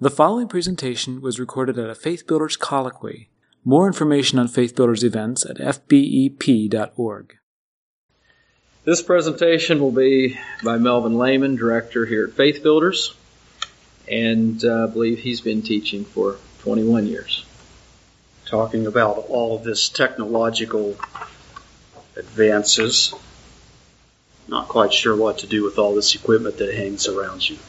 The following presentation was recorded at a Faith Builders Colloquy. More information on Faith Builders events at fbep.org. This presentation will be by Melvin Lehman, director here at Faith Builders, and I believe he's been teaching for 21 years. Talking about all of this technological advances. Not quite sure what to do with all this equipment that hangs around you.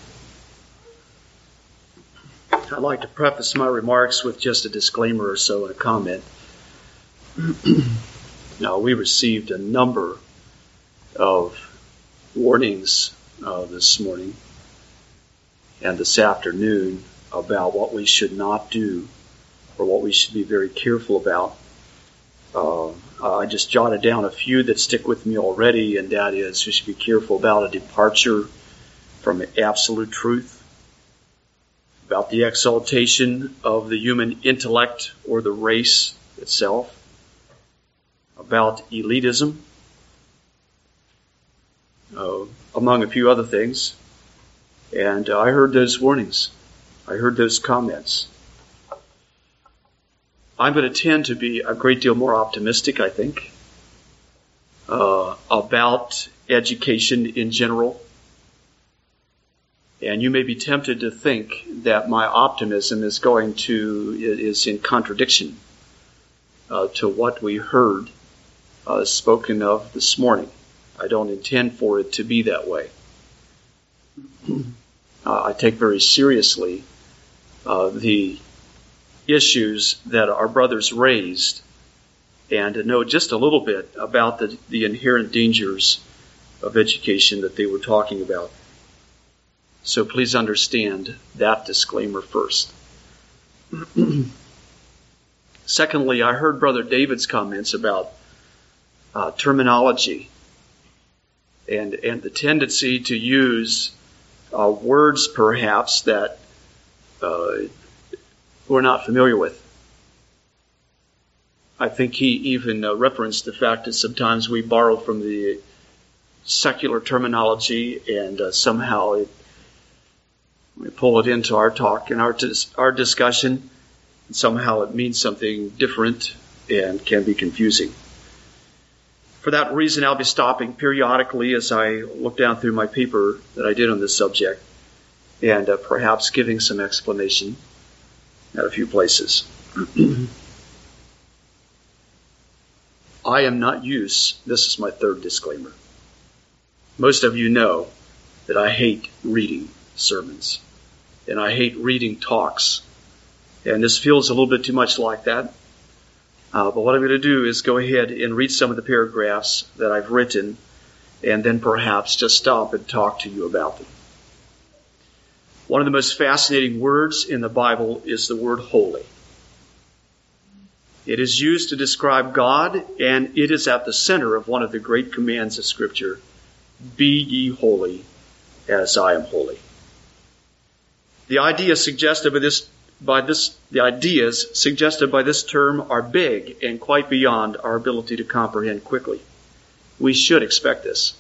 I'd like to preface my remarks with just a disclaimer or so and a comment. Now, we received a number of warnings this morning and this afternoon about what we should not do or what we should be very careful about. I just jotted down a few that stick with me already, and that is we should be careful about a departure from absolute truth, about the exaltation of the human intellect or the race itself, about elitism, among a few other things. And I heard those warnings. I heard those comments. I'm going to tend to be a great deal more optimistic, I think, about education in general. And you may be tempted to think that my optimism is in contradiction to what we heard spoken of this morning. I don't intend for it to be that way. I take very seriously the issues that our brothers raised, and to know just a little bit about the inherent dangers of education that they were talking about. So please understand that disclaimer first. Secondly, I heard Brother David's comments about terminology and the tendency to use words perhaps that we're not familiar with. I think he even referenced the fact that sometimes we borrow from the secular terminology and somehow we pull it into our talk and our discussion, and somehow it means something different and can be confusing. For that reason, I'll be stopping periodically as I look down through my paper that I did on this subject and perhaps giving some explanation at a few places. I am not used, this is my third disclaimer. Most of you know that I hate reading sermons, and I hate reading talks, and this feels a little bit too much like that. But what I'm going to do is go ahead and read some of the paragraphs that I've written, and then perhaps just stop and talk to you about them. One of the most fascinating words in the Bible is the word holy. It is used to describe God, and it is at the center of one of the great commands of Scripture: be ye holy as I am holy. The ideas suggested by this term are big and quite beyond our ability to comprehend quickly. We should expect this.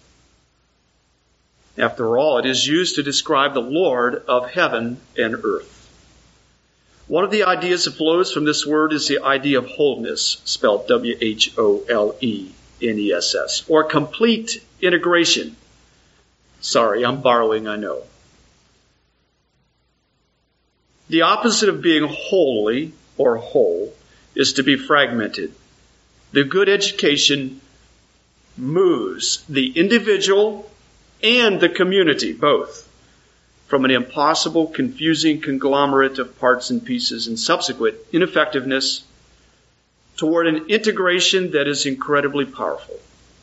After all, it is used to describe the Lord of heaven and earth. One of the ideas that flows from this word is the idea of wholeness, spelled W-H-O-L-E-N-E-S-S, or complete integration. Sorry, I'm borrowing, I know. The opposite of being holy or whole is to be fragmented. The good education moves the individual and the community, both, from an impossible, confusing conglomerate of parts and pieces and subsequent ineffectiveness toward an integration that is incredibly powerful.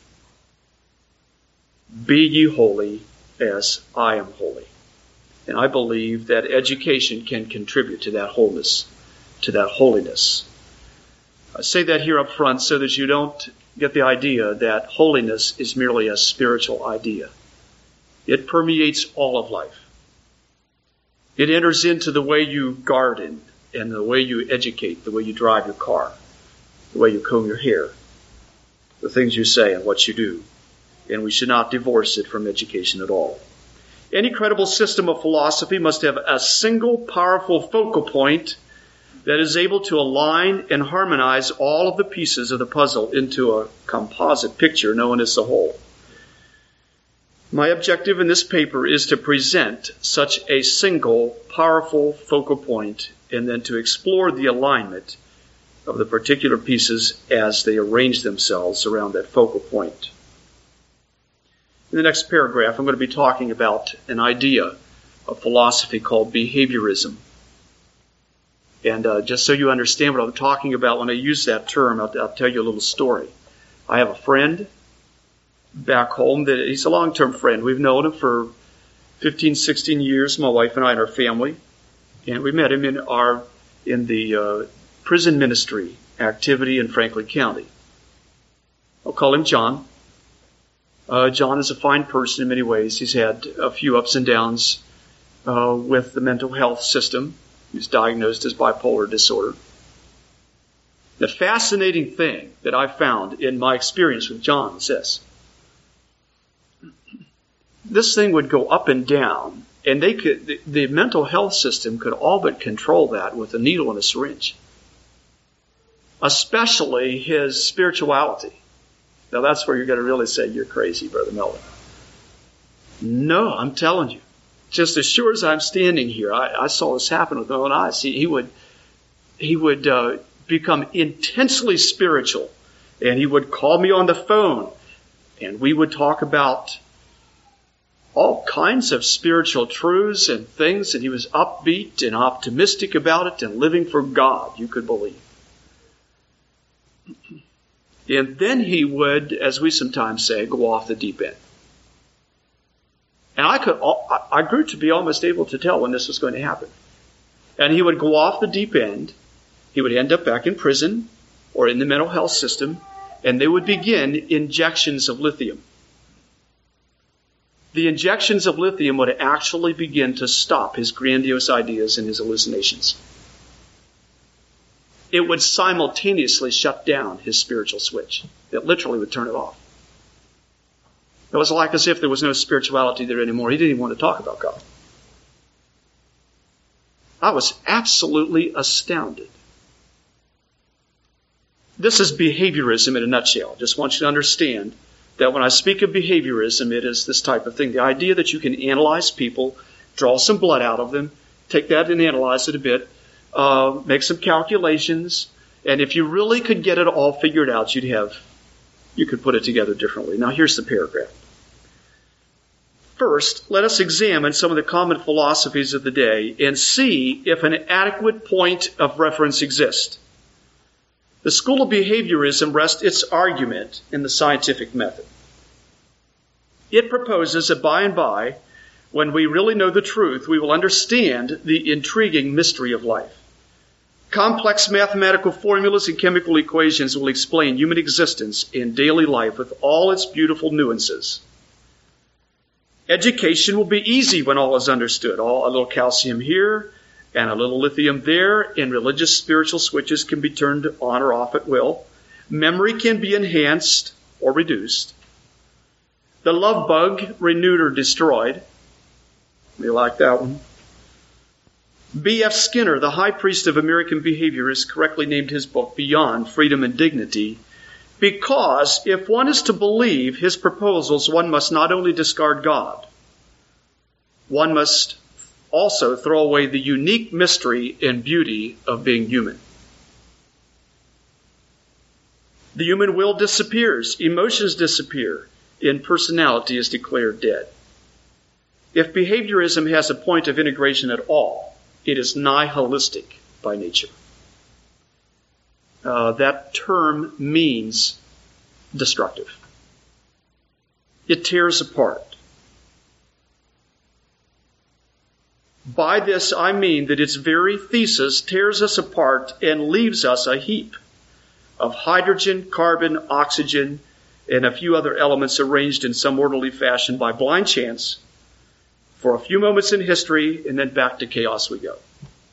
Be ye holy as I am holy. And I believe that education can contribute to that wholeness, to that holiness. I say that here up front so that you don't get the idea that holiness is merely a spiritual idea. It permeates all of life. It enters into the way you garden and the way you educate, the way you drive your car, the way you comb your hair, the things you say and what you do. And we should not divorce it from education at all. Any credible system of philosophy must have a single powerful focal point that is able to align and harmonize all of the pieces of the puzzle into a composite picture known as the whole. My objective in this paper is to present such a single powerful focal point and then to explore the alignment of the particular pieces as they arrange themselves around that focal point. In the next paragraph, I'm going to be talking about an idea of philosophy called behaviorism. And just so you understand what I'm talking about when I use that term, I'll tell you a little story. I have a friend back home that he's a long-term friend. We've known him for 15, 16 years, my wife and I and our family. And we met him in the prison ministry activity in Franklin County. I'll call him John. John is a fine person in many ways. He's had a few ups and downs with the mental health system. He was diagnosed as bipolar disorder. The fascinating thing that I found in my experience with John is this. This thing would go up and down, and the mental health system could all but control that with a needle and a syringe. Especially his spirituality. Now that's where you're going to really say, you're crazy, Brother Melvin. No, I'm telling you. Just as sure as I'm standing here, I saw this happen with my own eyes. He would become intensely spiritual, and he would call me on the phone, and we would talk about all kinds of spiritual truths and things, and he was upbeat and optimistic about it and living for God, you could believe. And then he would, as we sometimes say, go off the deep end. And I grew to be almost able to tell when this was going to happen. And he would go off the deep end. He would end up back in prison or in the mental health system, and they would begin injections of lithium. The injections of lithium would actually begin to stop his grandiose ideas and his hallucinations. It would simultaneously shut down his spiritual switch. It literally would turn it off. It was like as if there was no spirituality there anymore. He didn't even want to talk about God. I was absolutely astounded. This is behaviorism in a nutshell. Just want you to understand that when I speak of behaviorism, it is this type of thing. The idea that you can analyze people, draw some blood out of them, take that and analyze it a bit, make some calculations, and if you really could get it all figured out, you could put it together differently. Now here's the paragraph. First, let us examine some of the common philosophies of the day and see if an adequate point of reference exists. The school of behaviorism rests its argument in the scientific method. It proposes that by and by, when we really know the truth, we will understand the intriguing mystery of life. Complex mathematical formulas and chemical equations will explain human existence in daily life with all its beautiful nuances. Education will be easy when all is understood. A little calcium here and a little lithium there, and religious spiritual switches can be turned on or off at will. Memory can be enhanced or reduced. The love bug renewed or destroyed. You like that one? B.F. Skinner, the high priest of American behaviorists, correctly named his book Beyond Freedom and Dignity, because if one is to believe his proposals, one must not only discard God, one must also throw away the unique mystery and beauty of being human. The human will disappears, emotions disappear, and personality is declared dead. If behaviorism has a point of integration at all, it is nihilistic by nature. That term means destructive. It tears apart. By this I mean that its very thesis tears us apart and leaves us a heap of hydrogen, carbon, oxygen, and a few other elements arranged in some orderly fashion by blind chance for a few moments in history, and then back to chaos we go.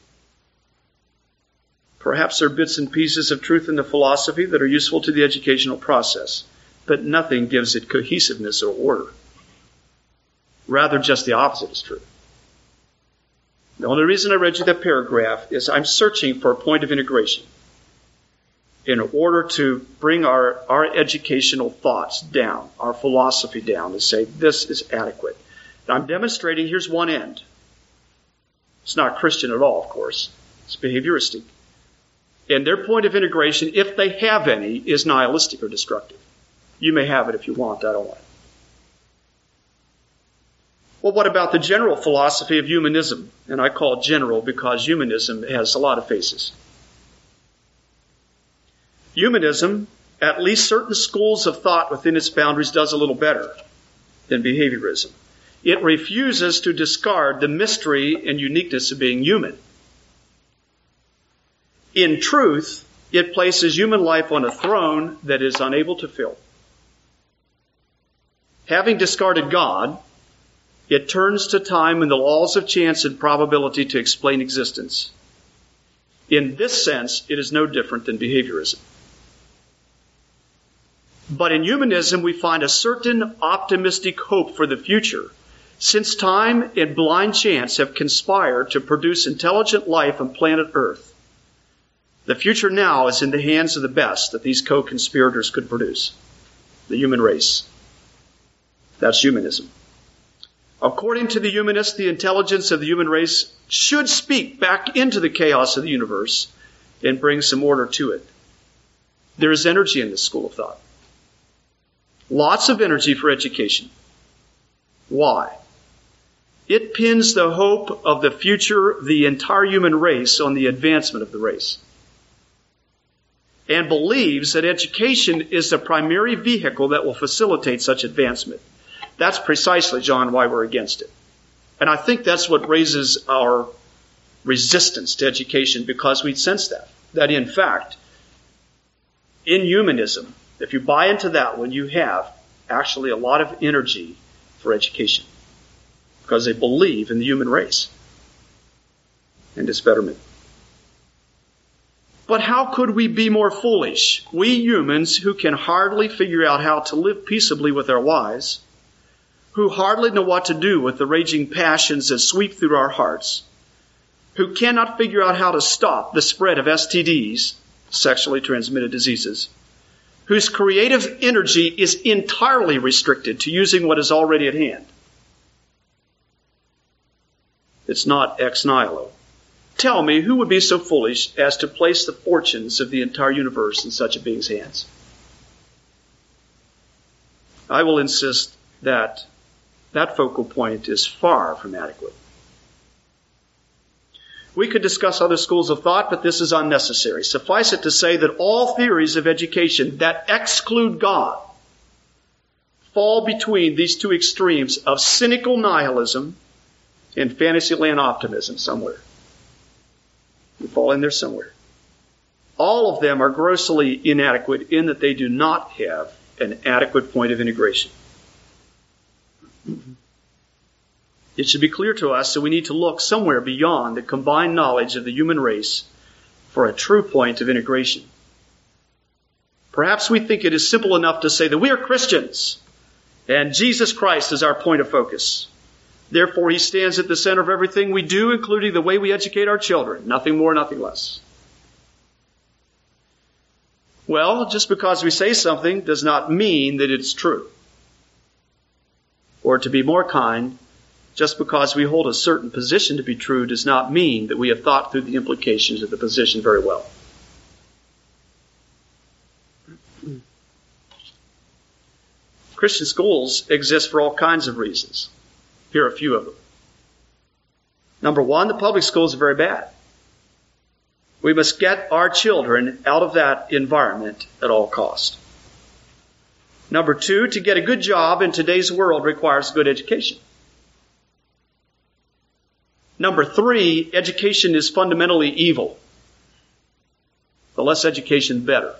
Perhaps there are bits and pieces of truth in the philosophy that are useful to the educational process, but nothing gives it cohesiveness or order. Rather, just the opposite is true. The only reason I read you that paragraph is I'm searching for a point of integration in order to bring our educational thoughts down, our philosophy down, to say this is adequate. And I'm demonstrating here's one end. It's not Christian at all, of course. It's behavioristic. And their point of integration, if they have any, is nihilistic or destructive. You may have it if you want. I don't want it. Well, what about the general philosophy of humanism? And I call it general because humanism has a lot of faces. Humanism, at least certain schools of thought within its boundaries, does a little better than behaviorism. It refuses to discard the mystery and uniqueness of being human. In truth, it places human life on a throne that is unable to fill. Having discarded God, it turns to time and the laws of chance and probability to explain existence. In this sense, it is no different than behaviorism. But in humanism, we find a certain optimistic hope for the future, since time and blind chance have conspired to produce intelligent life on planet Earth. The future now is in the hands of the best that these co-conspirators could produce, the human race. That's humanism. According to the humanists, the intelligence of the human race should speak back into the chaos of the universe and bring some order to it. There is energy in this school of thought. Lots of energy for education. Why? It pins the hope of the future of the entire human race on the advancement of the race, and believes that education is the primary vehicle that will facilitate such advancement. That's precisely, John, why we're against it. And I think that's what raises our resistance to education, because we sense that in fact, in humanism, if you buy into that one, you have actually a lot of energy for education, because they believe in the human race and its betterment. But how could we be more foolish? We humans who can hardly figure out how to live peaceably with our wives, who hardly know what to do with the raging passions that sweep through our hearts, who cannot figure out how to stop the spread of STDs, sexually transmitted diseases, whose creative energy is entirely restricted to using what is already at hand. It's not ex nihilo. Tell me, who would be so foolish as to place the fortunes of the entire universe in such a being's hands? I will insist that that focal point is far from adequate. We could discuss other schools of thought, but this is unnecessary. Suffice it to say that all theories of education that exclude God fall between these two extremes of cynical nihilism and fantasyland optimism somewhere. We fall in there somewhere. All of them are grossly inadequate in that they do not have an adequate point of integration. It should be clear to us that we need to look somewhere beyond the combined knowledge of the human race for a true point of integration. Perhaps we think it is simple enough to say that we are Christians and Jesus Christ is our point of focus. Therefore, he stands at the center of everything we do, including the way we educate our children. Nothing more, nothing less. Well, just because we say something does not mean that it's true. Or to be more kind, just because we hold a certain position to be true does not mean that we have thought through the implications of the position very well. Christian schools exist for all kinds of reasons. Here are a few of them. Number one, the public schools are very bad. We must get our children out of that environment at all cost. Number two, to get a good job in today's world requires good education. Number three, education is fundamentally evil. The less education, the better.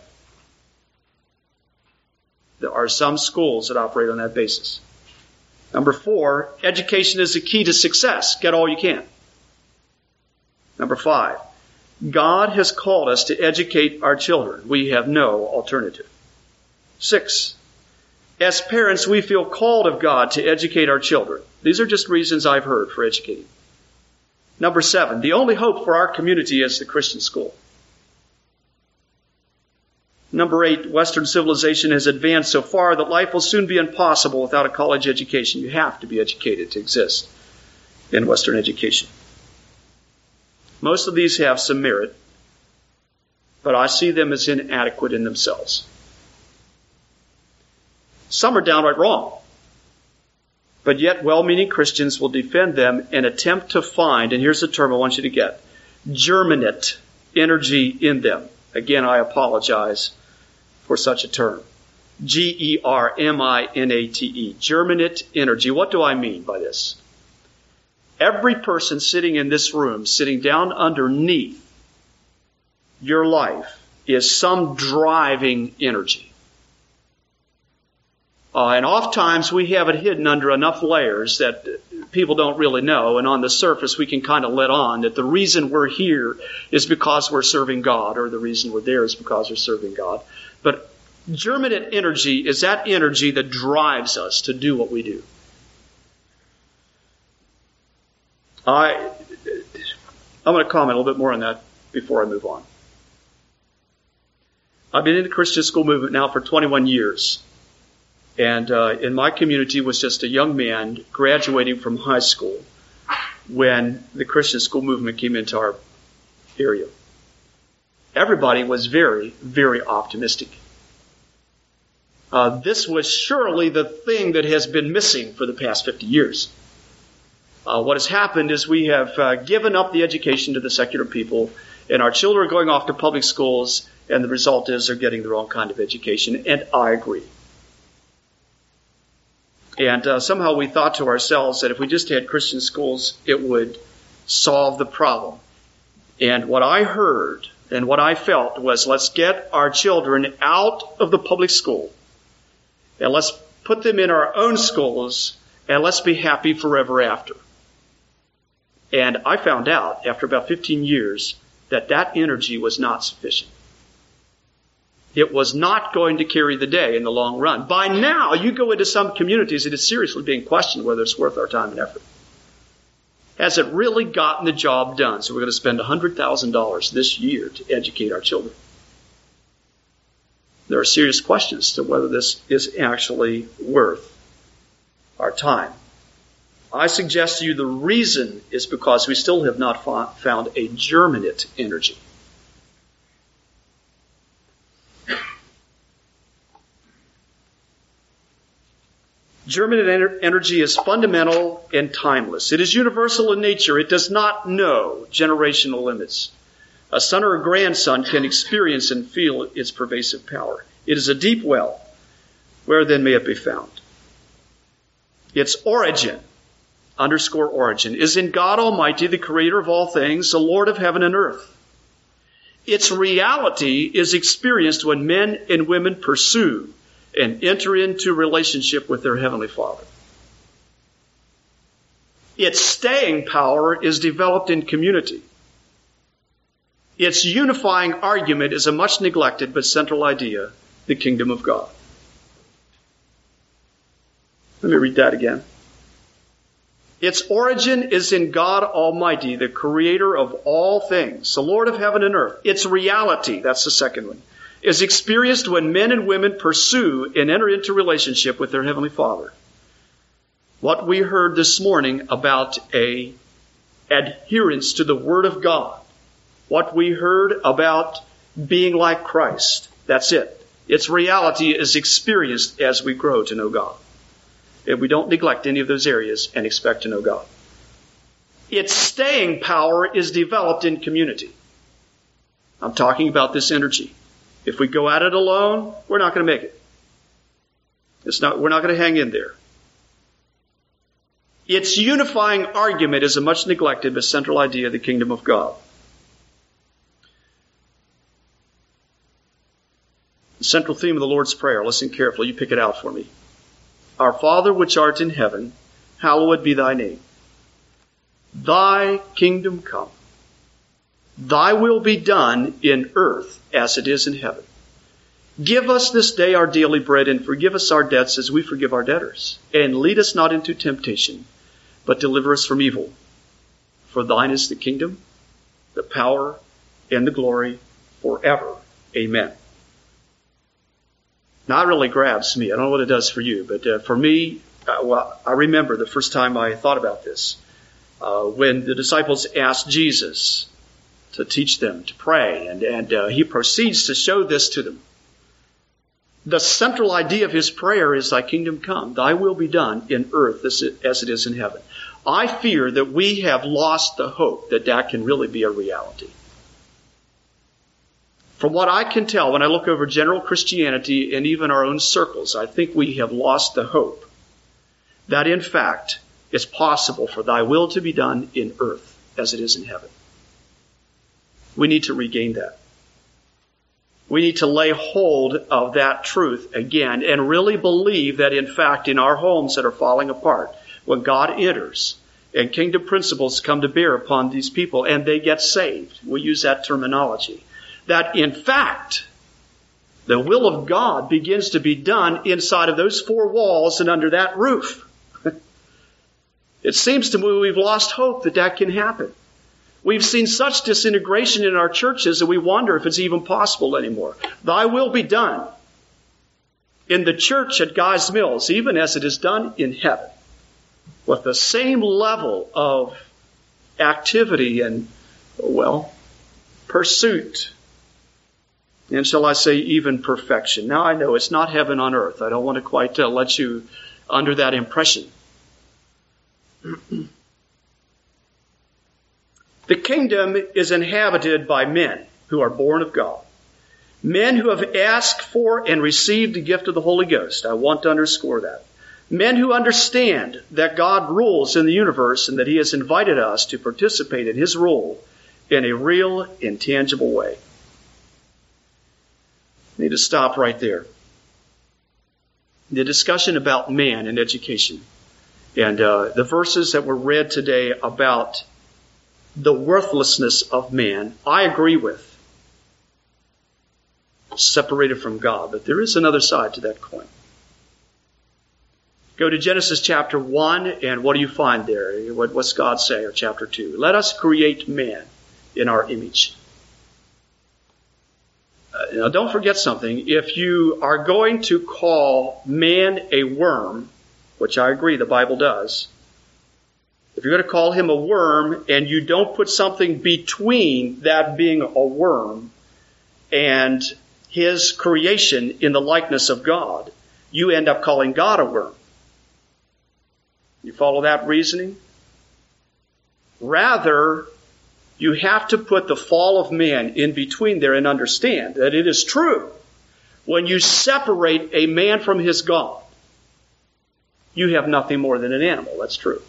There are some schools that operate on that basis. Number four, education is the key to success. Get all you can. Number five, God has called us to educate our children. We have no alternative. 6, As parents, we feel called of God to educate our children. These are just reasons I've heard for educating. Number 7, the only hope for our community is the Christian school. Number 8, Western civilization has advanced so far that life will soon be impossible without a college education. You have to be educated to exist in Western education. Most of these have some merit, but I see them as inadequate in themselves. Some are downright wrong, but yet well-meaning Christians will defend them and attempt to find, and here's the term I want you to get, germinate energy in them. Again, I apologize for such a term. Germinate, germinate energy. What do I mean by this? Every person sitting in this room, sitting down underneath your life, is some driving energy. And oftentimes we have it hidden under enough layers that people don't really know. And on the surface we can kind of let on that the reason we're here is because we're serving God, or the reason we're there is because we're serving God. But germinate energy is that energy that drives us to do what we do. I'm going to comment a little bit more on that before I move on. I've been in the Christian school movement now for 21 years. And in my community was just a young man graduating from high school when the Christian school movement came into our area. Everybody was very, very optimistic. This was surely the thing that has been missing for the past 50 years. What has happened is we have given up the education to the secular people, and our children are going off to public schools, and the result is they're getting the wrong kind of education, and I agree. And somehow we thought to ourselves that if we just had Christian schools, it would solve the problem. And what I heard and what I felt was, let's get our children out of the public school, and let's put them in our own schools, and let's be happy forever after. And I found out after about 15 years that that energy was not sufficient. It was not going to carry the day in the long run. By now, you go into some communities, it is seriously being questioned whether it's worth our time and effort. Has it really gotten the job done? So we're going to spend $100,000 this year to educate our children. There are serious questions to whether this is actually worth our time. I suggest to you the reason is because we still have not found a germinate energy. Germinate energy is fundamental and timeless. It is universal in nature. It does not know generational limits. A son or a grandson can experience and feel its pervasive power. It is a deep well. Where then may it be found? Its origin, _origin, is in God Almighty, the creator of all things, the Lord of heaven and earth. Its reality is experienced when men and women pursue and enter into relationship with their Heavenly Father. Its staying power is developed in community. Its unifying argument is a much neglected but central idea, the kingdom of God. Let me read that again. Its origin is in God Almighty, the creator of all things, the Lord of heaven and earth. Its reality, that's the second one, is experienced when men and women pursue and enter into relationship with their Heavenly Father. What we heard this morning about a adherence to the Word of God, what we heard about being like Christ, that's it. Its reality is experienced as we grow to know God. If we don't neglect any of those areas and expect to know God. Its staying power is developed in community. I'm talking about this energy. If we go at it alone, we're not going to make it. We're not going to hang in there. Its unifying argument is a much neglected but central idea of the kingdom of God. The central theme of the Lord's Prayer, listen carefully, you pick it out for me. Our Father which art in heaven, hallowed be thy name. Thy kingdom come. Thy will be done in earth as it is in heaven. Give us this day our daily bread, and forgive us our debts as we forgive our debtors. And lead us not into temptation, but deliver us from evil. For thine is the kingdom, the power, and the glory forever. Amen. Now, it really grabs me. I don't know what it does for you, but for me, I remember the first time I thought about this. When the disciples asked Jesus to teach them to pray, and he proceeds to show this to them. The central idea of his prayer is, thy kingdom come, thy will be done in earth as it is in heaven. I fear that we have lost the hope that that can really be a reality. From what I can tell, when I look over general Christianity and even our own circles, I think we have lost the hope that in fact it's possible for thy will to be done in earth as it is in heaven. We need to regain that. We need to lay hold of that truth again and really believe that in fact in our homes that are falling apart, when God enters and kingdom principles come to bear upon these people and they get saved, we use that terminology, that in fact the will of God begins to be done inside of those four walls and under that roof. It seems to me we've lost hope that that can happen. We've seen such disintegration in our churches that we wonder if it's even possible anymore. Thy will be done in the church at Guy's Mills, even as it is done in heaven, with the same level of activity and, pursuit. And shall I say even perfection. Now I know it's not heaven on earth. I don't want to quite let you under that impression. The kingdom is inhabited by men who are born of God. Men who have asked for and received the gift of the Holy Ghost. I want to underscore that. Men who understand that God rules in the universe and that he has invited us to participate in his rule in a real, intangible way. I need to stop right there. The discussion about man and education and the verses that were read today about the worthlessness of man, I agree with. Separated from God. But there is another side to that coin. Go to Genesis chapter 1, and what do you find there? What's God say? Or chapter 2. Let us create man in our image. Now don't forget something. If you are going to call man a worm, which I agree the Bible does, if you're going to call him a worm and you don't put something between that being a worm and his creation in the likeness of God, you end up calling God a worm. You follow that reasoning? Rather, you have to put the fall of man in between there and understand that it is true. When you separate a man from his God, you have nothing more than an animal. That's true.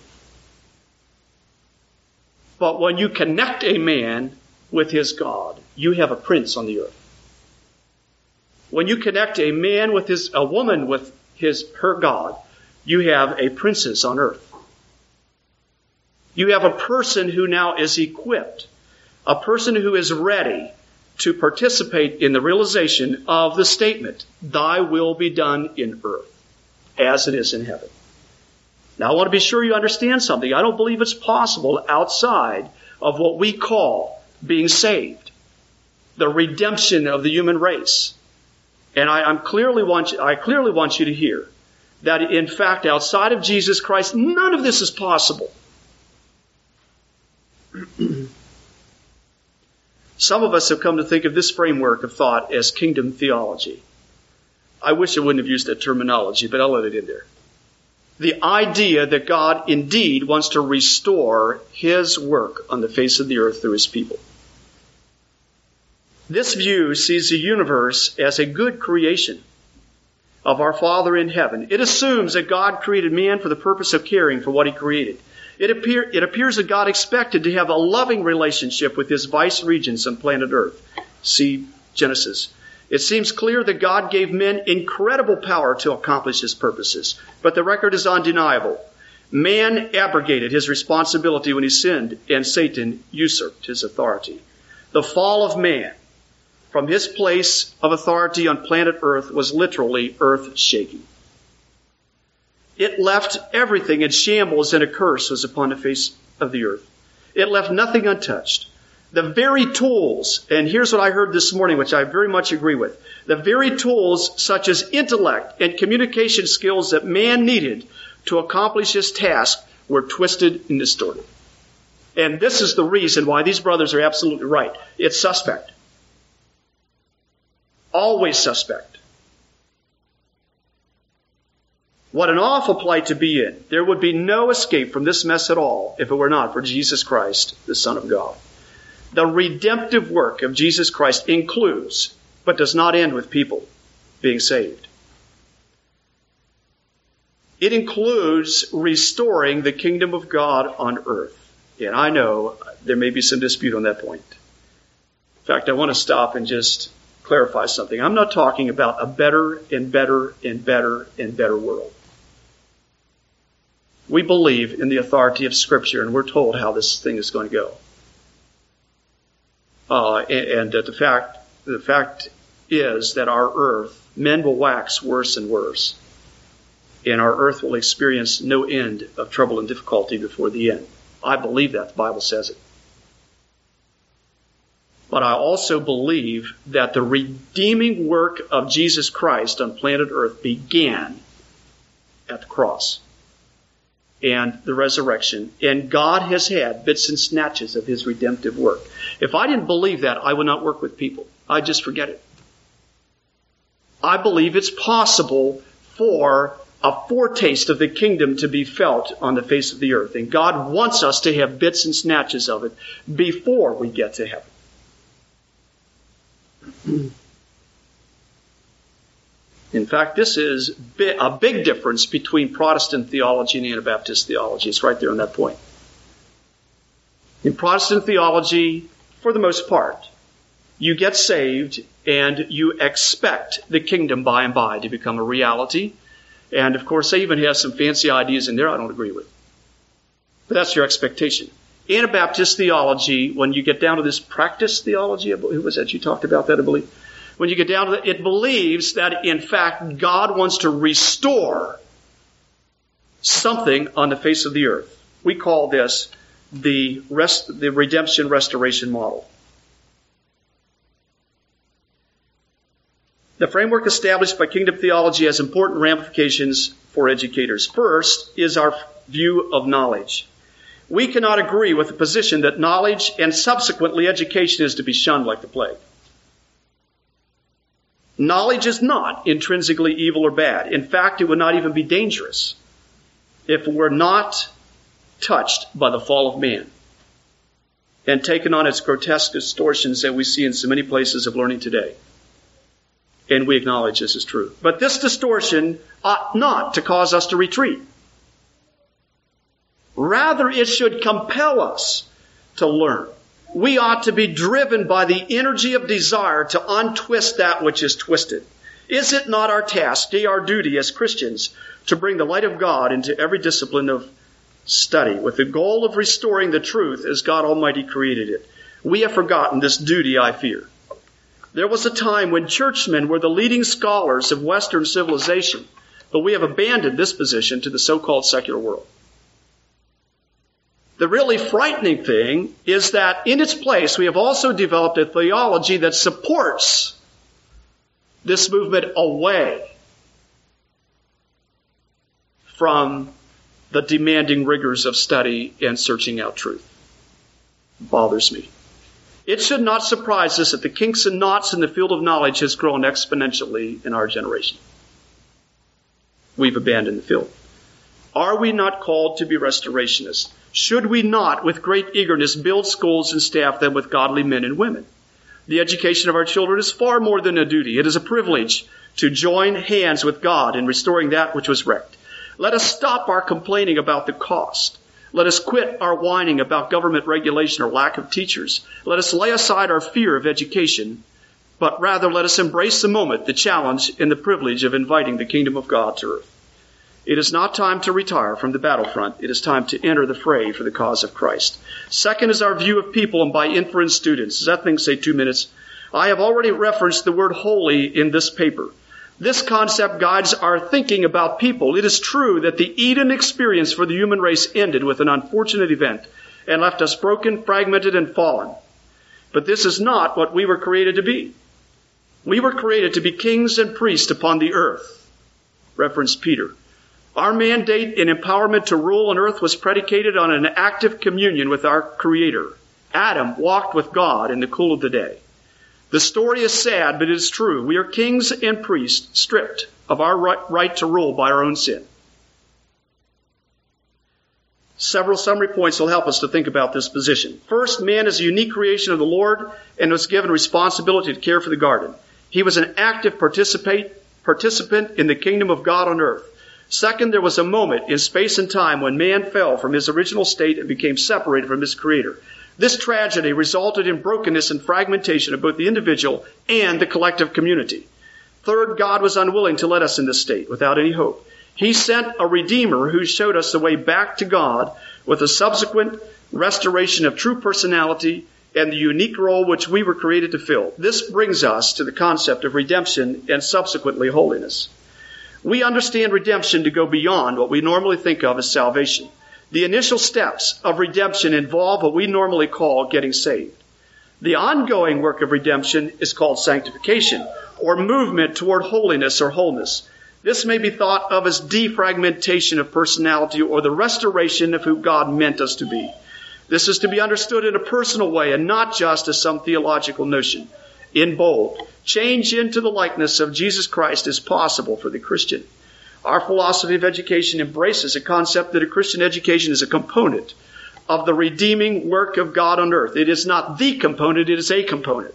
But when you connect a man with his God, you have a prince on the earth. When you connect a man with a woman with her God, you have a princess on earth. You have a person who now is equipped, a person who is ready to participate in the realization of the statement, thy will be done in earth as it is in heaven. Now, I want to be sure you understand something. I don't believe it's possible outside of what we call being saved, the redemption of the human race. And I clearly want you to hear that, in fact, outside of Jesus Christ, none of this is possible. Some of us have come to think of this framework of thought as kingdom theology. I wish I wouldn't have used that terminology, but I'll let it in there. The idea that God indeed wants to restore his work on the face of the earth through his people. This view sees the universe as a good creation of our Father in heaven. It assumes that God created man for the purpose of caring for what he created. It appears that God expected to have a loving relationship with his vice regents on planet Earth. See Genesis. It seems clear that God gave men incredible power to accomplish his purposes, but the record is undeniable. Man abrogated his responsibility when he sinned, and Satan usurped his authority. The fall of man from his place of authority on planet Earth was literally earth-shaking. It left everything in shambles, and a curse was upon the face of the earth. It left nothing untouched. The very tools, and here's what I heard this morning, which I very much agree with. The very tools such as intellect and communication skills that man needed to accomplish his task were twisted and distorted. And this is the reason why these brothers are absolutely right. It's suspect. Always suspect. What an awful plight to be in. There would be no escape from this mess at all if it were not for Jesus Christ, the Son of God. The redemptive work of Jesus Christ includes, but does not end with people being saved. It includes restoring the kingdom of God on earth. And I know there may be some dispute on that point. In fact, I want to stop and just clarify something. I'm not talking about a better and better and better and better world. We believe in the authority of Scripture, and we're told how this thing is going to go. The fact is that our earth, men will wax worse and worse, and our earth will experience no end of trouble and difficulty before the end. I believe that. The Bible says it. But I also believe that the redeeming work of Jesus Christ on planet Earth began at the cross and the resurrection. And God has had bits and snatches of his redemptive work. If I didn't believe that, I would not work with people. I'd just forget it. I believe it's possible for a foretaste of the kingdom to be felt on the face of the earth. And God wants us to have bits and snatches of it before we get to heaven. In fact, this is a big difference between Protestant theology and Anabaptist theology. It's right there on that point. In Protestant theology, for the most part, you get saved and you expect the kingdom by and by to become a reality. And of course, they even have some fancy ideas in there I don't agree with. But that's your expectation. Anabaptist theology, when you get down to this practice theology, who was that you talked about that, I believe? When you get down to it, it believes that, in fact, God wants to restore something on the face of the earth. We call this the redemption restoration model. The framework established by kingdom theology has important ramifications for educators. First is our view of knowledge. We cannot agree with the position that knowledge and subsequently education is to be shunned like the plague. Knowledge is not intrinsically evil or bad. In fact, it would not even be dangerous if it were not touched by the fall of man and taken on its grotesque distortions that we see in so many places of learning today. And we acknowledge this is true. But this distortion ought not to cause us to retreat. Rather, it should compel us to learn. We ought to be driven by the energy of desire to untwist that which is twisted. Is it not our task, our duty as Christians, to bring the light of God into every discipline of study with the goal of restoring the truth as God Almighty created it? We have forgotten this duty, I fear. There was a time when churchmen were the leading scholars of Western civilization, but we have abandoned this position to the so-called secular world. The really frightening thing is that in its place, we have also developed a theology that supports this movement away from the demanding rigors of study and searching out truth. It bothers me. It should not surprise us that the kinks and knots in the field of knowledge has grown exponentially in our generation. We've abandoned the field. Are we not called to be restorationists? Should we not, with great eagerness, build schools and staff them with godly men and women? The education of our children is far more than a duty. It is a privilege to join hands with God in restoring that which was wrecked. Let us stop our complaining about the cost. Let us quit our whining about government regulation or lack of teachers. Let us lay aside our fear of education, but rather let us embrace the moment, the challenge, and the privilege of inviting the kingdom of God to earth. It is not time to retire from the battlefront. It is time to enter the fray for the cause of Christ. Second is our view of people and by inference students. Does that thing say 2 minutes? I have already referenced the word holy in this paper. This concept guides our thinking about people. It is true that the Eden experience for the human race ended with an unfortunate event and left us broken, fragmented, and fallen. But this is not what we were created to be. We were created to be kings and priests upon the earth. Reference Peter. Our mandate and empowerment to rule on earth was predicated on an active communion with our Creator. Adam walked with God in the cool of the day. The story is sad, but it is true. We are kings and priests, stripped of our right to rule by our own sin. Several summary points will help us to think about this position. First, man is a unique creation of the Lord and was given responsibility to care for the garden. He was an active participant in the kingdom of God on earth. Second, there was a moment in space and time when man fell from his original state and became separated from his Creator. This tragedy resulted in brokenness and fragmentation of both the individual and the collective community. Third, God was unwilling to let us in this state without any hope. He sent a Redeemer who showed us the way back to God with a subsequent restoration of true personality and the unique role which we were created to fill. This brings us to the concept of redemption and subsequently holiness. We understand redemption to go beyond what we normally think of as salvation. The initial steps of redemption involve what we normally call getting saved. The ongoing work of redemption is called sanctification, or movement toward holiness or wholeness. This may be thought of as defragmentation of personality or the restoration of who God meant us to be. This is to be understood in a personal way and not just as some theological notion. In bold, change into the likeness of Jesus Christ is possible for the Christian. Our philosophy of education embraces a concept that a Christian education is a component of the redeeming work of God on earth. It is not the component, it is a component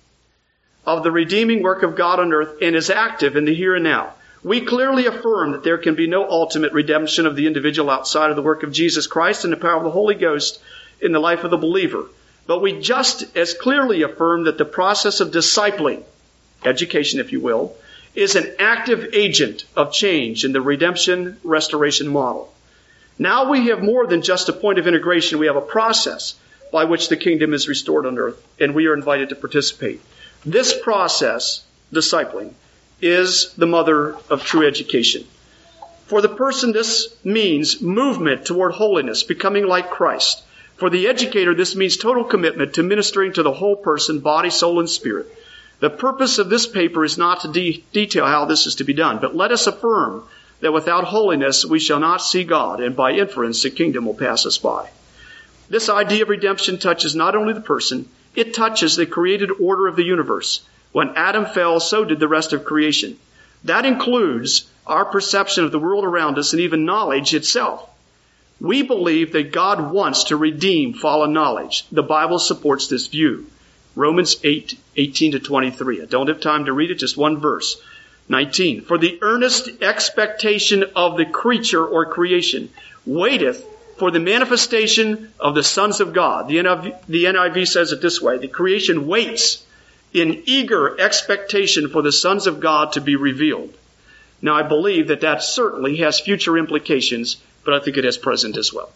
of the redeeming work of God on earth and is active in the here and now. We clearly affirm that there can be no ultimate redemption of the individual outside of the work of Jesus Christ and the power of the Holy Ghost in the life of the believer. But we just as clearly affirm that the process of discipling, education if you will, is an active agent of change in the redemption restoration model. Now we have more than just a point of integration. We have a process by which the kingdom is restored on earth, and we are invited to participate. This process, discipling, is the mother of true education. For the person, this means movement toward holiness, becoming like Christ. For the educator, this means total commitment to ministering to the whole person, body, soul, and spirit. The purpose of this paper is not to detail how this is to be done, but let us affirm that without holiness we shall not see God, and by inference the kingdom will pass us by. This idea of redemption touches not only the person, it touches the created order of the universe. When Adam fell, so did the rest of creation. That includes our perception of the world around us and even knowledge itself. We believe that God wants to redeem fallen knowledge. The Bible supports this view. Romans 8:18-23. I don't have time to read it, just one verse. 19. For the earnest expectation of the creature or creation waiteth for the manifestation of the sons of God. The NIV says it this way. The creation waits in eager expectation for the sons of God to be revealed. Now I believe that certainly has future implications, but I think it has present as well.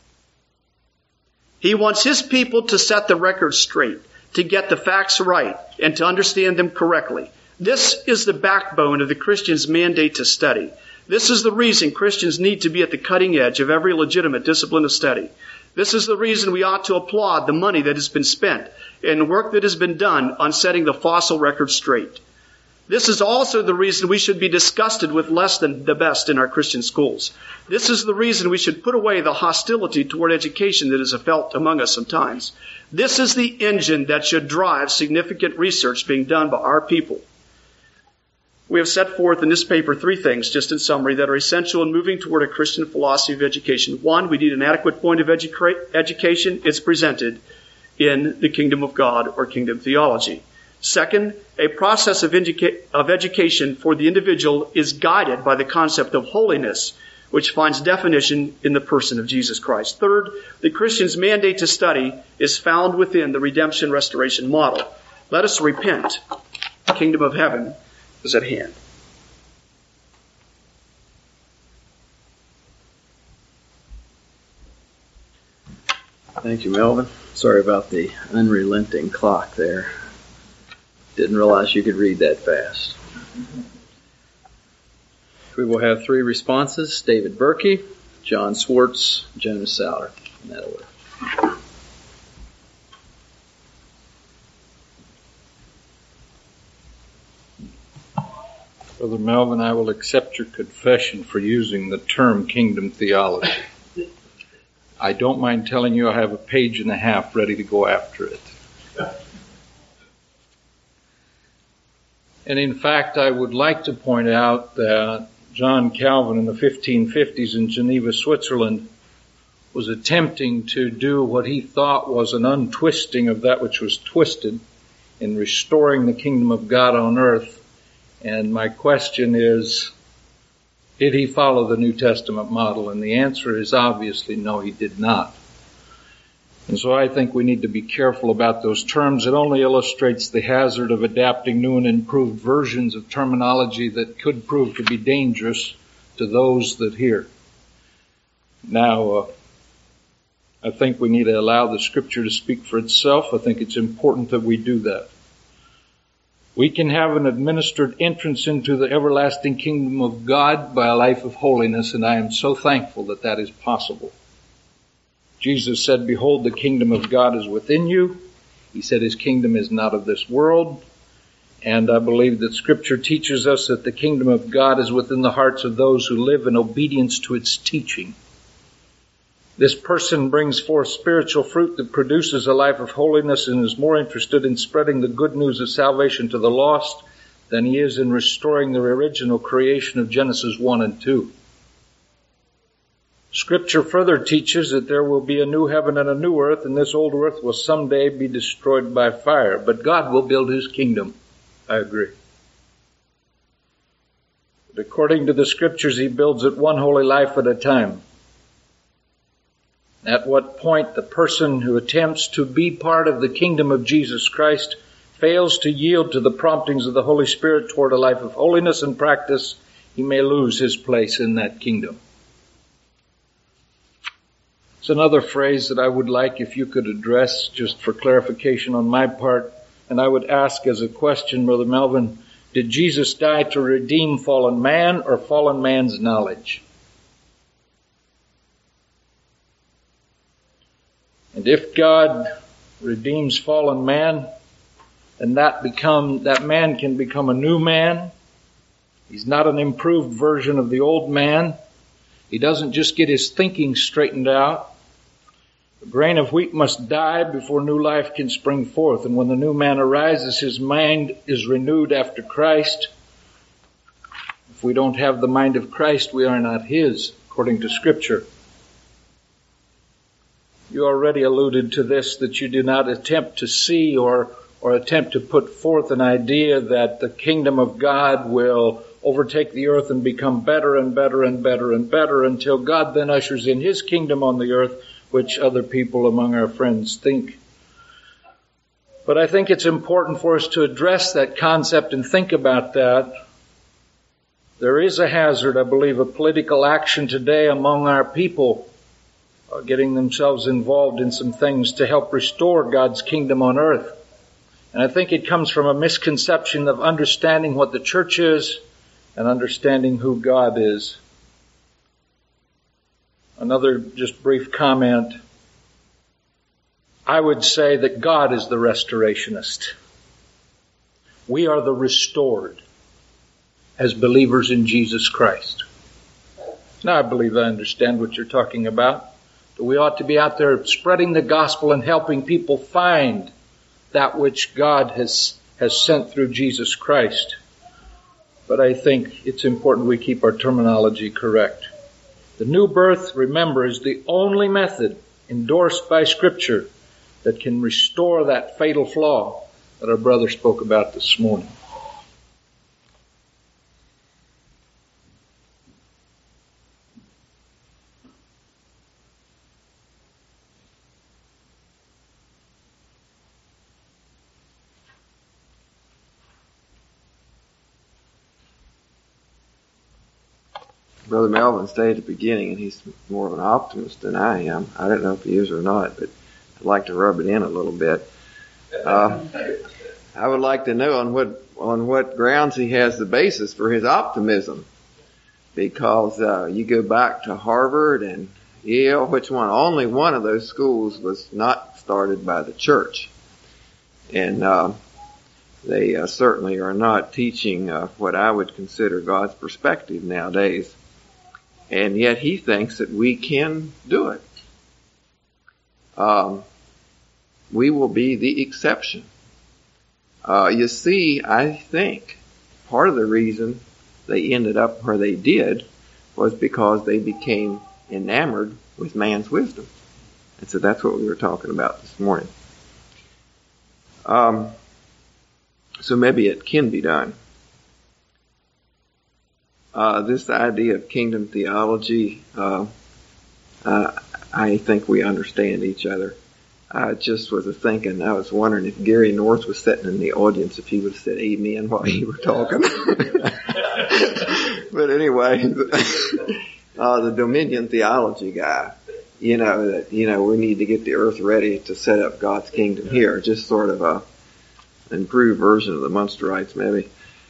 He wants his people to set the record straight, to get the facts right, and to understand them correctly. This is the backbone of the Christian's mandate to study. This is the reason Christians need to be at the cutting edge of every legitimate discipline of study. This is the reason we ought to applaud the money that has been spent and the work that has been done on setting the fossil record straight. This is also the reason we should be disgusted with less than the best in our Christian schools. This is the reason we should put away the hostility toward education that is felt among us sometimes. This is the engine that should drive significant research being done by our people. We have set forth in this paper 3 things, just in summary, that are essential in moving toward a Christian philosophy of education. 1, we need an adequate point of education. It's presented in the kingdom of God or kingdom theology. Second, a process of education for the individual is guided by the concept of holiness, which finds definition in the person of Jesus Christ. Third, the Christian's mandate to study is found within the redemption restoration model. Let us repent. The kingdom of heaven is at hand. Thank you, Melvin. Sorry about the unrelenting clock there. Didn't realize you could read that fast. We will have 3 responses: David Berkey, John Swartz, Jonas Sauter, in that order. Brother Melvin, I will accept your confession for using the term kingdom theology. I don't mind telling you I have a page and a half ready to go after it. And in fact, I would like to point out that John Calvin in the 1550s in Geneva, Switzerland, was attempting to do what he thought was an untwisting of that which was twisted in restoring the kingdom of God on earth. And my question is, did he follow the New Testament model? And the answer is obviously no, he did not. And so I think we need to be careful about those terms. It only illustrates the hazard of adapting new and improved versions of terminology that could prove to be dangerous to those that hear. Now, I think we need to allow the Scripture to speak for itself. I think it's important that we do that. We can have an administered entrance into the everlasting kingdom of God by a life of holiness, and I am so thankful that that is possible. Jesus said, "Behold, the kingdom of God is within you." He said his kingdom is not of this world. And I believe that Scripture teaches us that the kingdom of God is within the hearts of those who live in obedience to its teaching. This person brings forth spiritual fruit that produces a life of holiness and is more interested in spreading the good news of salvation to the lost than he is in restoring the original creation of Genesis 1 and 2. Scripture further teaches that there will be a new heaven and a new earth, and this old earth will someday be destroyed by fire. But God will build his kingdom. I agree. But according to the Scriptures, he builds it one holy life at a time. At what point the person who attempts to be part of the kingdom of Jesus Christ fails to yield to the promptings of the Holy Spirit toward a life of holiness and practice, he may lose his place in that kingdom. It's another phrase that I would like if you could address just for clarification on my part. And I would ask as a question, Brother Melvin, did Jesus die to redeem fallen man or fallen man's knowledge? And if God redeems fallen man, then that man can become a new man. He's not an improved version of the old man. He doesn't just get his thinking straightened out. The grain of wheat must die before new life can spring forth. And when the new man arises, his mind is renewed after Christ. If we don't have the mind of Christ, we are not his, according to Scripture. You already alluded to this, that you do not attempt to see or attempt to put forth an idea that the kingdom of God will overtake the earth and become better and better and better and better until God then ushers in his kingdom on the earth, which other people among our friends think. But I think it's important for us to address that concept and think about that. There is a hazard, I believe, of political action today among our people, getting themselves involved in some things to help restore God's kingdom on earth. And I think it comes from a misconception of understanding what the church is and understanding who God is. Another just brief comment. I would say that God is the restorationist. We are the restored as believers in Jesus Christ. Now I believe I understand what you're talking about. We ought to be out there spreading the gospel and helping people find that which God has sent through Jesus Christ. But I think it's important we keep our terminology correct. The new birth, remember, is the only method endorsed by Scripture that can restore that fatal flaw that our brother spoke about this morning. Brother Melvin stayed at the beginning, and he's more of an optimist than I am. I don't know if he is or not, but I'd like to rub it in a little bit. I would like to know on what grounds he has the basis for his optimism. Because you go back to Harvard and Yale, which one? Only one of those schools was not started by the church. And they certainly are not teaching what I would consider God's perspective nowadays. And yet he thinks that we can do it. We will be the exception. You see, I think part of the reason they ended up where they did was because they became enamored with man's wisdom. And so that's what we were talking about this morning. So maybe it can be done. This idea of kingdom theology, I think we understand each other. I just was thinking, I was wondering if Gary North was sitting in the audience, if he would have said amen while you were talking. But anyway, the Dominion theology guy, that, we need to get the earth ready to set up God's kingdom here. Just sort of an improved version of the Munsterites, maybe.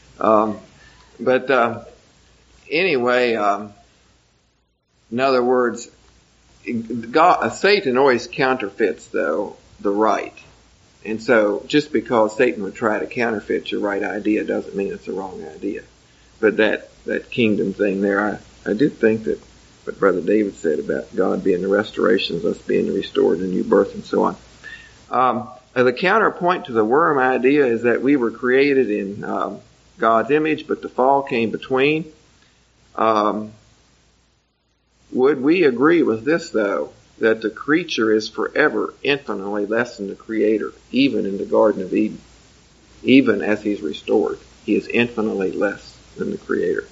Anyway, in other words, Satan always counterfeits, though, the right. And so just because Satan would try to counterfeit your right idea doesn't mean it's a wrong idea. But that kingdom thing there, I do think that what Brother David said about God being the restoration, us being the restored, the new birth, and so on. The counterpoint to the worm idea is that we were created in God's image, but the fall came between. Would we agree with this, though, that the creature is forever infinitely less than the Creator, even in the Garden of Eden? Even as he's restored, he is infinitely less than the Creator.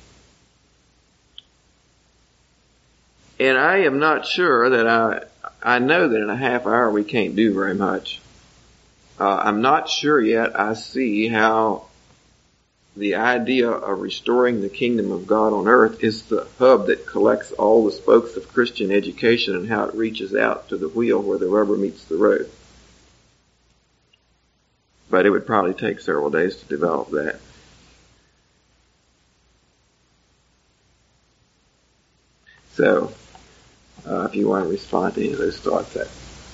And I am not sure that I know that in a half hour we can't do very much. I'm not sure yet I see how the idea of restoring the kingdom of God on earth is the hub that collects all the spokes of Christian education and how it reaches out to the wheel where the rubber meets the road. But it would probably take several days to develop that. So, if you want to respond to any of those thoughts, that.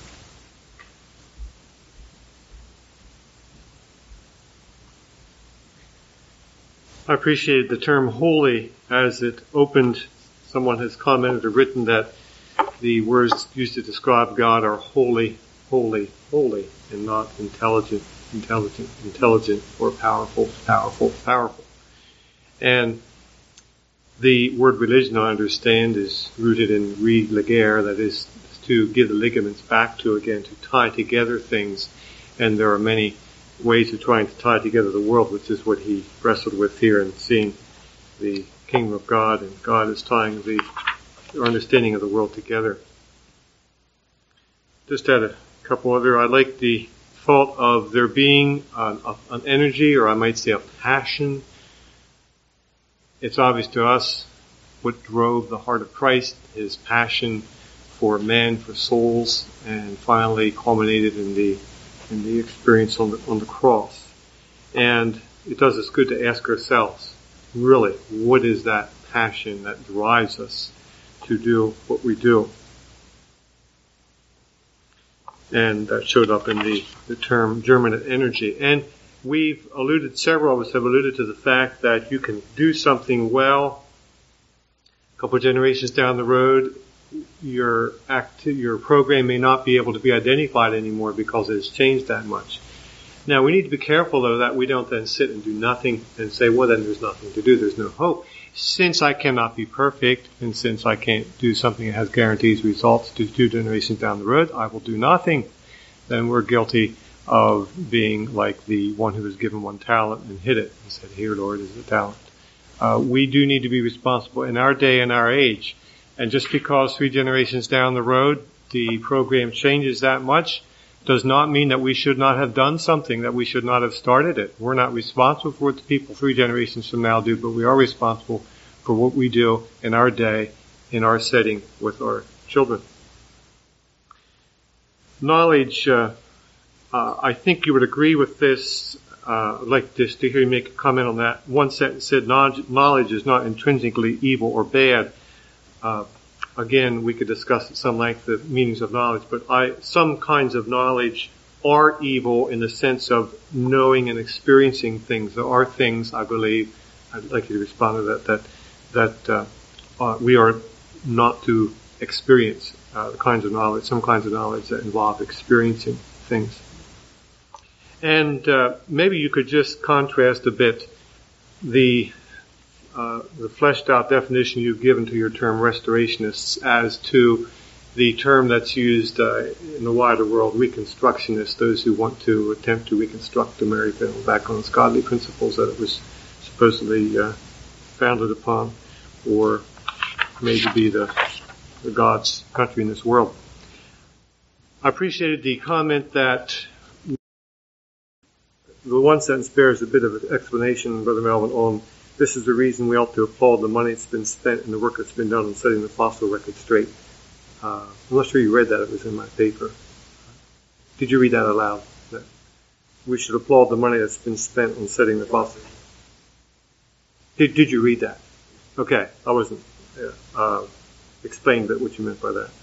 I appreciated the term holy as it opened. Someone has commented or written that the words used to describe God are holy, holy, holy, and not intelligent, or powerful, powerful, powerful. And the word religion, I understand, is rooted in religare, that is to give the ligaments back to again, to tie together things. And there are many ways of trying to tie together the world, which is what he wrestled with here in seeing the kingdom of God, and God is tying the understanding of the world together. Just add a couple other. I like the thought of there being an energy, or I might say a passion. It's obvious to us what drove the heart of Christ, his passion for men, for souls, and finally culminated in the experience on the cross. And it does us good to ask ourselves, really, what is that passion that drives us to do what we do? And that showed up in the term germinate energy. And several of us have alluded to the fact that you can do something well, a couple of generations down the road, your program may not be able to be identified anymore because it has changed that much. Now, we need to be careful, though, that we don't then sit and do nothing and say, well, then there's nothing to do, there's no hope. Since I cannot be perfect, and since I can't do something that has guarantees results to 2 generations down the road, I will do nothing. Then we're guilty of being like the one who was given 1 talent and hid it and said, here, Lord, is the talent. We do need to be responsible in our day and our age. And just because 3 generations down the road the program changes that much does not mean that we should not have done something, that we should not have started it. We're not responsible for what the people 3 generations from now do, but we are responsible for what we do in our day, in our setting with our children. Knowledge I think you would agree with this. I'd like just to hear you make a comment on that. One sentence said, knowledge is not intrinsically evil or bad. Again, we could discuss at some length the meanings of knowledge, but some kinds of knowledge are evil in the sense of knowing and experiencing things. There are things, I believe, I'd like you to respond to that we are not to experience some kinds of knowledge that involve experiencing things. And maybe you could just contrast a bit the fleshed out definition you've given to your term restorationists as to the term that's used in the wider world, reconstructionists, those who want to attempt to reconstruct America back on its godly principles that it was supposedly founded upon, or made to be the God's country in this world. I appreciated the comment that the one sentence bears a bit of an explanation, Brother Melvin, on this is the reason we ought to applaud the money that's been spent and the work that's been done on setting the fossil record straight. I'm not sure you read that. It was in my paper. Did you read that aloud? That we should applaud the money that's been spent on setting the fossil. Did you read that? Okay, I wasn't. Explain a bit what you meant by that.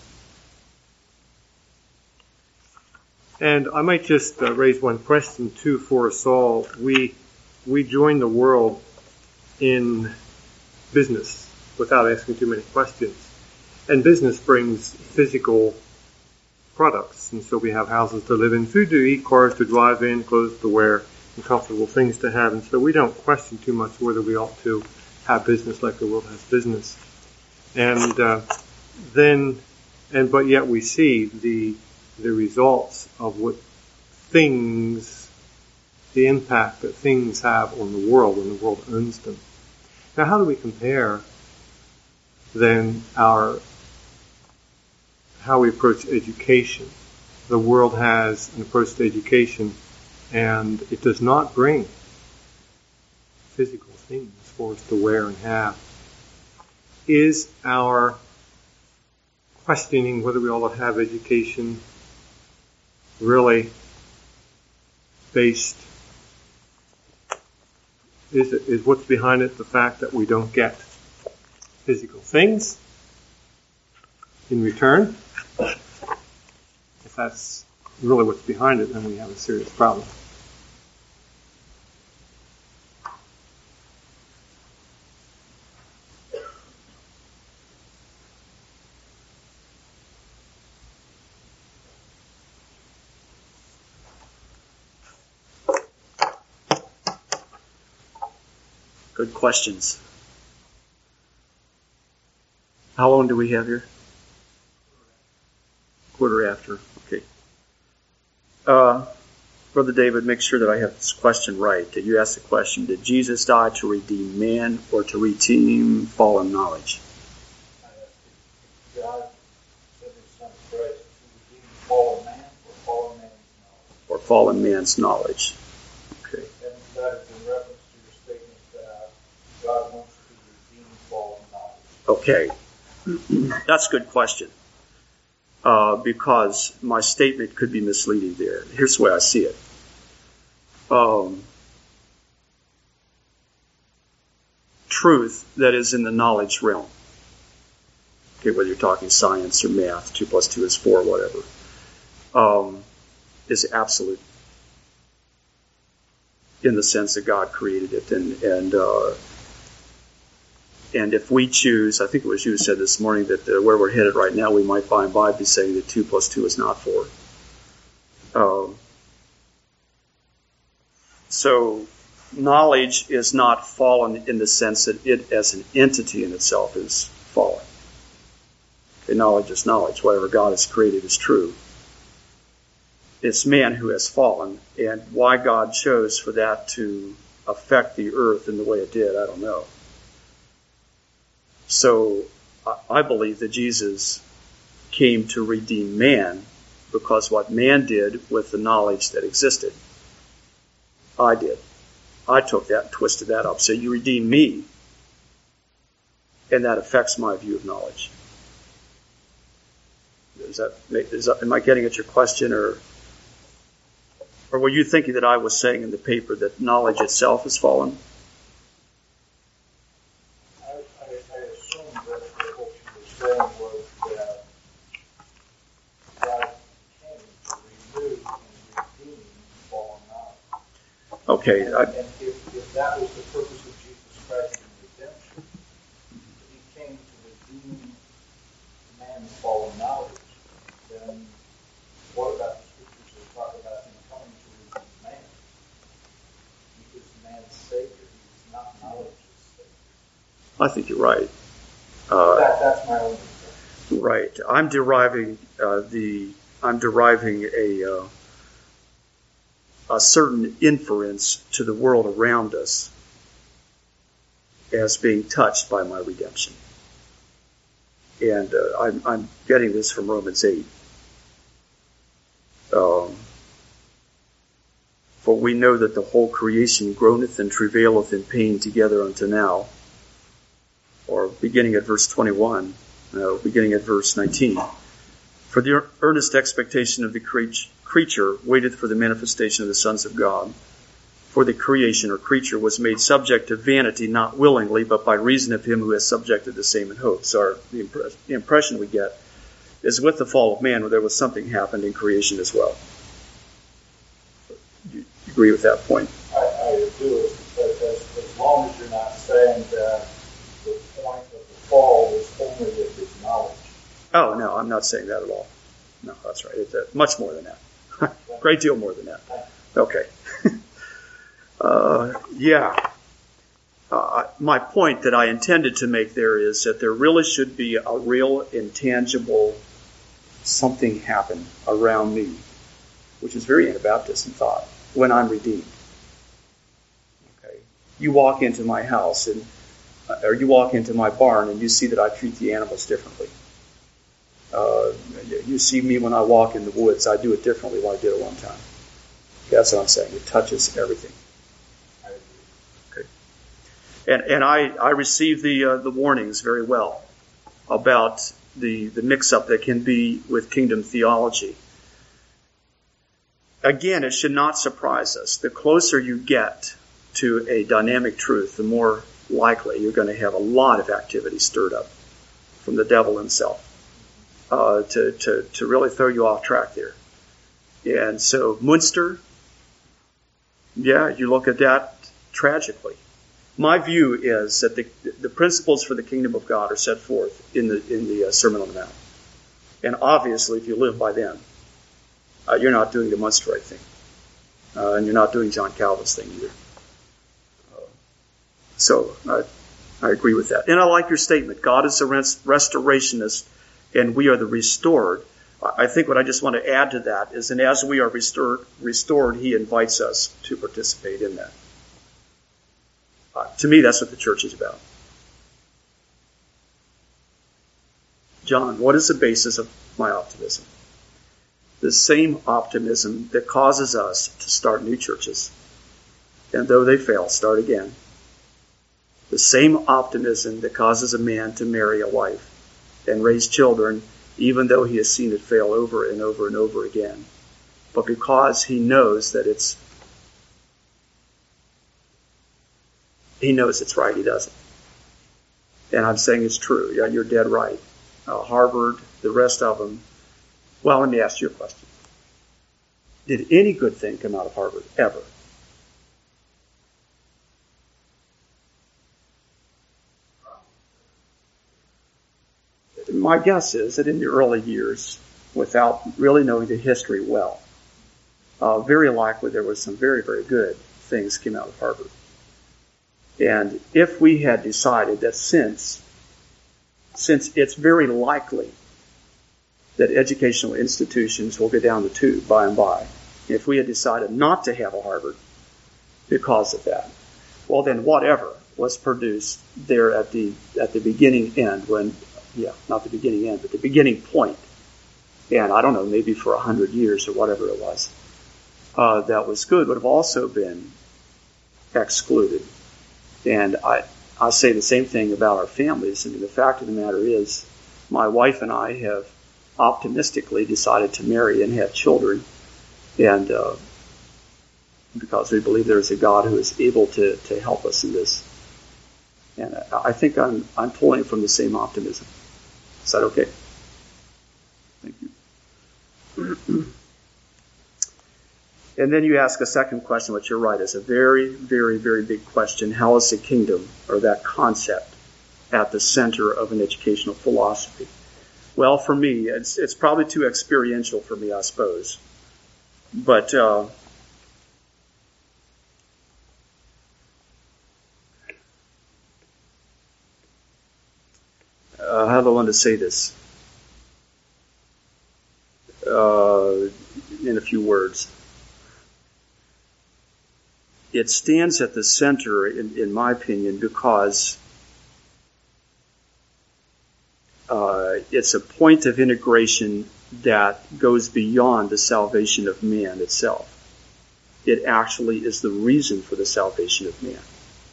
And I might just raise one question too for us all. We join the world in business without asking too many questions. And business brings physical products. And so we have houses to live in, food to eat, cars to drive in, clothes to wear, and comfortable things to have. And so we don't question too much whether we ought to have business like the world has business. And but yet we see the results of what things, the impact that things have on the world when the world owns them. Now, how do we compare then how we approach education? The world has an approach to education, and it does not bring physical things for us to wear and have. Is our questioning whether we ought to have education really based, is what's behind it the fact that we don't get physical things in return? If that's really what's behind it, then we have a serious problem. Good questions. How long do we have here? Quarter after. Okay. Brother David, make sure that I have this question right. Did you ask the question, did Jesus die to redeem man or to redeem fallen knowledge? God sent his son Christ to redeem fallen man or fallen man's knowledge? Or fallen man's knowledge. Okay. And that is in reference to your statement that God wants to redeem fallen knowledge. Okay. That's a good question. Because my statement could be misleading there. Here's the way I see it. Truth that is in the knowledge realm. Okay, whether you're talking science or math, 2 + 2 is 4, whatever, is absolute in the sense that God created it. And if we choose, I think it was you who said this morning that where we're headed right now, we might by and by be saying that 2 + 2 is not 4. So knowledge is not fallen in the sense that it as an entity in itself is fallen. Okay, knowledge is knowledge. Whatever God has created is true. It's man who has fallen, and why God chose for that to affect the earth in the way it did, I don't know. So I believe that Jesus came to redeem man because what man did with the knowledge that existed, I did. I took that and twisted that up. So you redeem me, and that affects my view of knowledge. Am I getting at your question, or? Or were you thinking that I was saying in the paper that knowledge itself has fallen? I assumed that what you were saying was that God came to renew and redeem fallen knowledge. Okay. And if that was the purpose of Jesus Christ in redemption, if he came to redeem man's fallen knowledge, then what about the scriptures that talk about him coming to redeem man? He is man's Savior. He is not knowledge's Savior. I think you're right. That's my own concern. Right. I'm deriving a certain inference to the world around us as being touched by my redemption. And I'm getting this from Romans 8. For we know that the whole creation groaneth and travaileth in pain together unto now. Or beginning at verse 21, beginning at verse 19. For the earnest expectation of the creature waiteth for the manifestation of the sons of God. For the creation or creature was made subject to vanity, not willingly, but by reason of him who has subjected the same in hope. So the impression we get is with the fall of man, there was something happened in creation as well. Do you agree with that point? I do, but as long as you're not saying that the point of the fall was only with his knowledge. Oh, no, I'm not saying that at all. No, that's right. It's much more than that. Great deal more than that. Okay. My point that I intended to make there is that there really should be a real intangible something happen around me, which is very Anabaptist in thought, when I'm redeemed. Okay. You walk into my house or you walk into my barn and you see that I treat the animals differently. You see me when I walk in the woods, I do it differently than I did at one time. That's what I'm saying. It touches everything. Okay. And I receive the warnings very well about the mix-up that can be with kingdom theology. Again, it should not surprise us. The closer you get to a dynamic truth, the more likely you're going to have a lot of activity stirred up from the devil himself to really throw you off track there. And so Munster, you look at that tragically. My view is that the principles for the kingdom of God are set forth in the Sermon on the Mount. And obviously, if you live by them, you're not doing the Munsterite thing. And you're not doing John Calvin's thing either. So I agree with that. And I like your statement. God is a restorationist, and we are the restored. I think what I just want to add to that is, and as we are restored, he invites us to participate in that. To me, that's what the church is about. John, what is the basis of my optimism? The same optimism that causes us to start new churches, and though they fail, start again. The same optimism that causes a man to marry a wife and raise children, even though he has seen it fail over and over and over again. But because he knows that it's right, he doesn't. And I'm saying it's true. Yeah, you're dead right. Harvard, the rest of them. Well, let me ask you a question. Did any good thing come out of Harvard, ever? My guess is that in the early years, without really knowing the history well, very likely there was some very, very good things came out of Harvard. And if we had decided that since it's very likely that educational institutions will go down the tube by and by, if we had decided not to have a Harvard because of that, well then whatever was produced there at the beginning end not the beginning end, but the beginning point, and I don't know, maybe for 100 years or whatever it was, that was good would have also been excluded. And I say the same thing about our families. I mean, the fact of the matter is, my wife and I have optimistically decided to marry and have children, and because we believe there is a God who is able to help us in this. And I think I'm pulling from the same optimism. Is that okay? Thank you. And then you ask a second question, which you're right, is a very, very, very big question. How is the kingdom, or that concept, at the center of an educational philosophy? Well, for me, it's probably too experiential for me, I suppose. But how do I want to say this? In a few words. It stands at the center, in my opinion, because it's a point of integration that goes beyond the salvation of man itself. It actually is the reason for the salvation of man.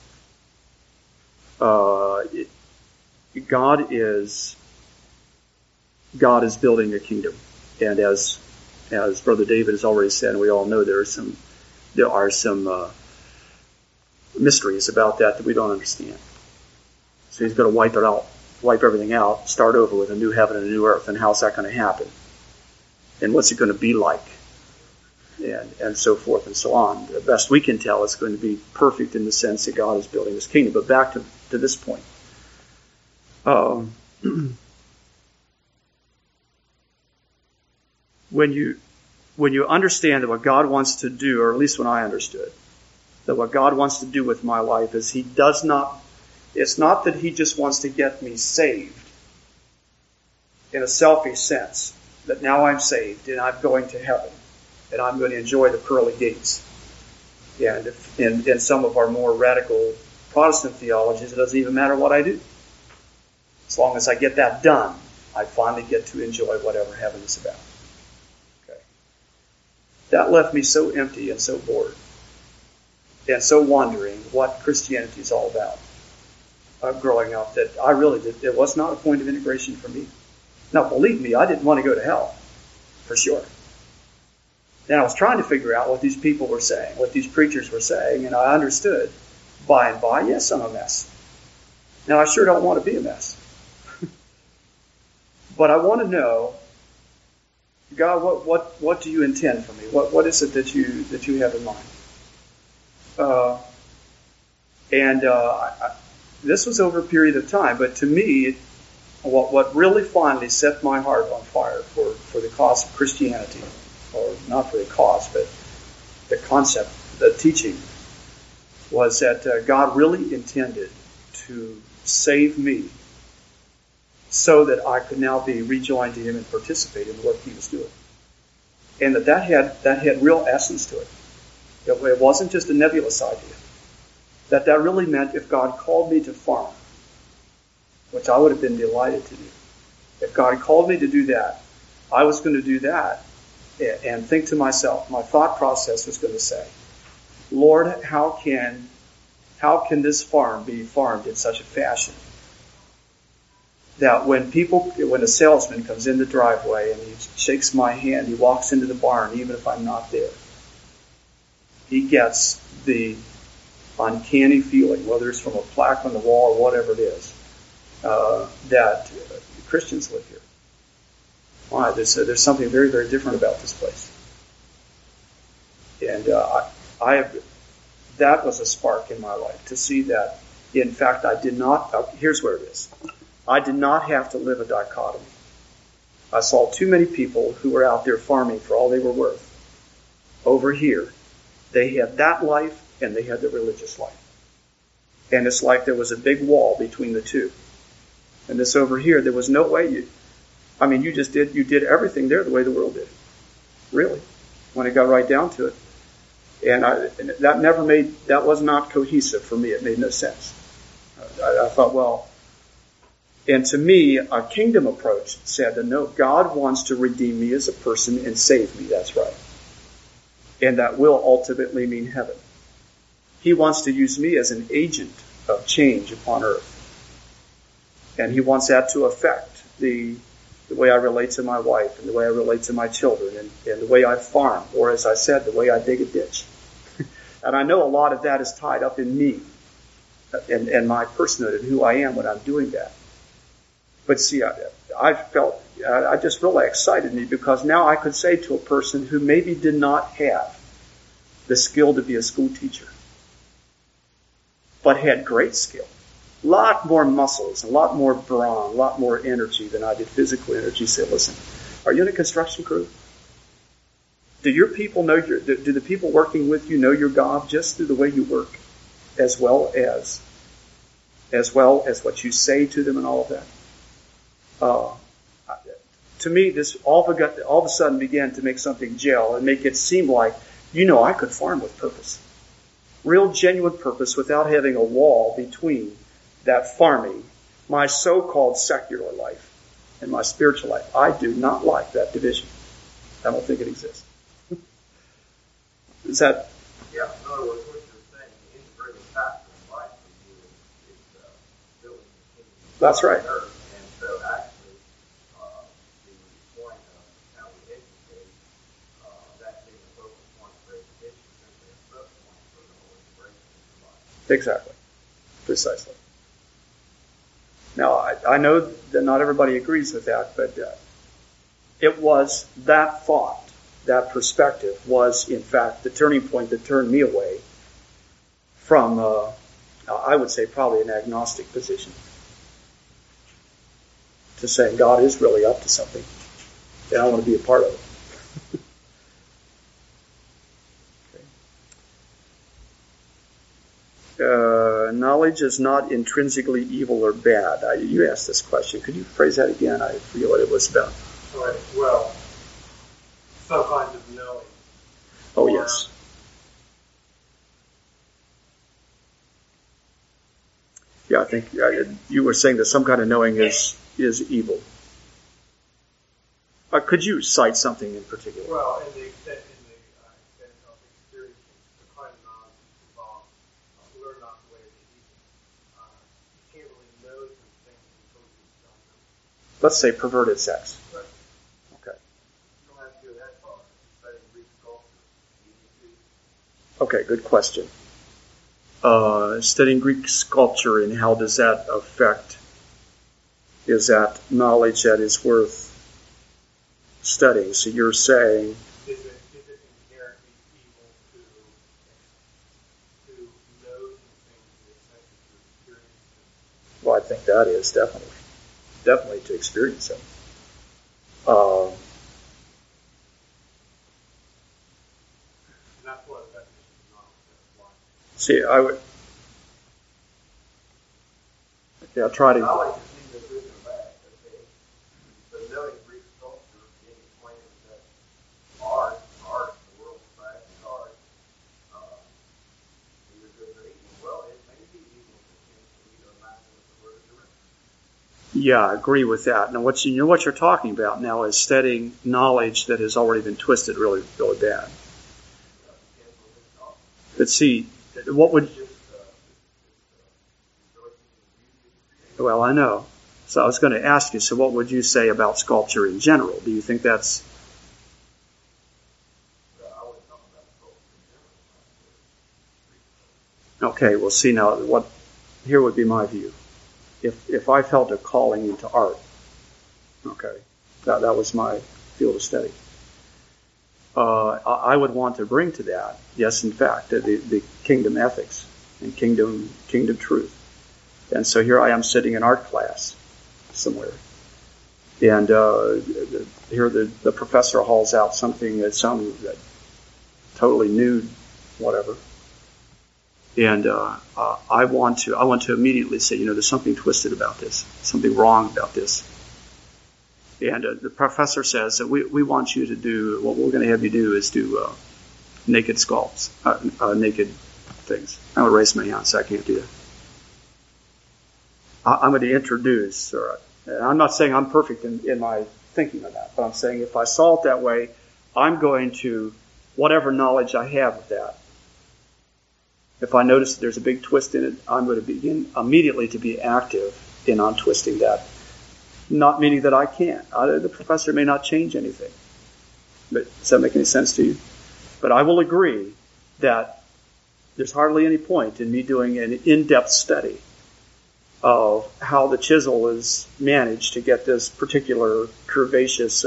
God is building a kingdom, and as Brother David has already said, and we all know there are some mysteries about that we don't understand. So he's going to wipe everything out, start over with a new heaven and a new earth. And how's that going to happen? And what's it going to be like? And so forth and so on. The best we can tell, it's going to be perfect in the sense that God is building his kingdom. But back to this point. When you understand that what God wants to do, or at least when I understood, that what God wants to do with my life is it's not that he just wants to get me saved in a selfish sense, that now I'm saved and I'm going to heaven and I'm going to enjoy the pearly gates. And in some of our more radical Protestant theologies, it doesn't even matter what I do. As long as I get that done, I finally get to enjoy whatever heaven is about. Okay. That left me so empty and so bored and so wondering what Christianity is all about. Growing up, that I really did, it was not a point of integration for me. Now, believe me, I didn't want to go to hell, for sure. And I was trying to figure out what these people were saying, what these preachers were saying, and I understood by and by, yes, I'm a mess. Now, I sure don't want to be a mess. But I want to know, God, what do you intend for me? What is it that you have in mind? This was over a period of time, but to me, what really finally set my heart on fire for the cause of Christianity, or not for the cause, but the concept, the teaching, was that God really intended to save me so that I could now be rejoined to him and participate in the work he was doing. And that had real essence to it. It wasn't just a nebulous idea. That really meant if God called me to farm, which I would have been delighted to do. If God called me to do that, I was going to do that and think to myself, my thought process was going to say, Lord, how can this farm be farmed in such a fashion that when a salesman comes in the driveway and he shakes my hand, he walks into the barn, even if I'm not there, he gets the uncanny feeling, whether it's from a plaque on the wall or whatever it is, that Christians live here. Why? There's something very, very different about this place. And that was a spark in my life, to see that, in fact, I did not, here's where it is. I did not have to live a dichotomy. I saw too many people who were out there farming for all they were worth. Over here, they had that life and they had the religious life. And it's like there was a big wall between the two. And this over here, there was no way you did everything there the way the world did. Really. When it got right down to it. And that was not cohesive for me. It made no sense. I thought, well, and to me, a kingdom approach said that no, God wants to redeem me as a person and save me. That's right. And that will ultimately mean heaven. He wants to use me as an agent of change upon earth. And he wants that to affect the way I relate to my wife and the way I relate to my children and the way I farm, or as I said, the way I dig a ditch. And I know a lot of that is tied up in me and my personhood and who I am when I'm doing that. But see, I just really excited me because now I could say to a person who maybe did not have the skill to be a school teacher, but had great skill, a lot more muscles, a lot more brawn, a lot more energy than I did physical energy, say, listen, are you in a construction crew? Do your people know do the people working with you know your God just through the way you work, as well as what you say to them and all of that? To me, this all of a sudden began to make something gel and make it seem like, I could farm with purpose. Real genuine purpose without having a wall between that farming, my so-called secular life, and my spiritual life. I do not like that division. I don't think it exists. Is that... Yeah, in other words, what you're saying, the integrated factor in life for you is building the kingdom. That's right. And so actually, the point of how we educate, that being a focal point for education, simply a focal point for the whole integration of life. Exactly. Precisely. Now, I know that not everybody agrees with that, but it was that thought, that perspective was, in fact, the turning point that turned me away from, I would say, probably an agnostic position, to saying God is really up to something, and I want to be a part of it. Knowledge is not intrinsically evil or bad. You asked this question. Could you phrase that again? I forget what it was about. Right. Well, some kinds of knowing. Oh, yes. Yeah, I think you were saying that some kind of knowing is evil. Could you cite something in particular? Well, in the extent of experience, the kind of knowledge involved, learn not the way of the evil. You can't really know some things until you've done them. Let's say perverted sex. Right. Okay. You don't have to go that far. Studying Greek culture. Okay, good question. Studying Greek sculpture, and how does that affect? Is that knowledge that is worth studying? So you're saying... Is it inherently evil to know some things in the sense to experience them? Well, I think that is definitely to experience them. That's what that is not. That's why. See, I would... Okay, I'll try to... Knowledge is neither good nor bad, okay? But knowing Greek culture, being acquainted with that art, the world of fashion art, either good or evil. Well, it may be evil potentially, no matter what the word is. Yeah, I agree with that. Now, what you're talking about now is studying knowledge that has already been twisted really, really bad. But see, what would... Well, I know. So I was going to ask you, so what would you say about sculpture in general? Do you think that's... Okay, well, see, now, here would be my view. If I felt a calling into art, okay, that was my field of study, I would want to bring to that, yes, in fact, the kingdom ethics and kingdom truth. And so here I am sitting in art class somewhere, and here the professor hauls out something that's totally nude, whatever. And I want to immediately say, there's something twisted about this, something wrong about this. And the professor says that we want you to do, what we're going to have you do is do naked sculpts, naked things. I would raise my hand, so I can't do that. I'm going to introduce, and I'm not saying I'm perfect in my thinking of that, but I'm saying if I saw it that way, I'm going to, whatever knowledge I have of that, if I notice that there's a big twist in it, I'm going to begin immediately to be active in untwisting that. Not meaning that I can't. The professor may not change anything. But does that make any sense to you? But I will agree that there's hardly any point in me doing an in-depth study of how the chisel is managed to get this particular curvaceous,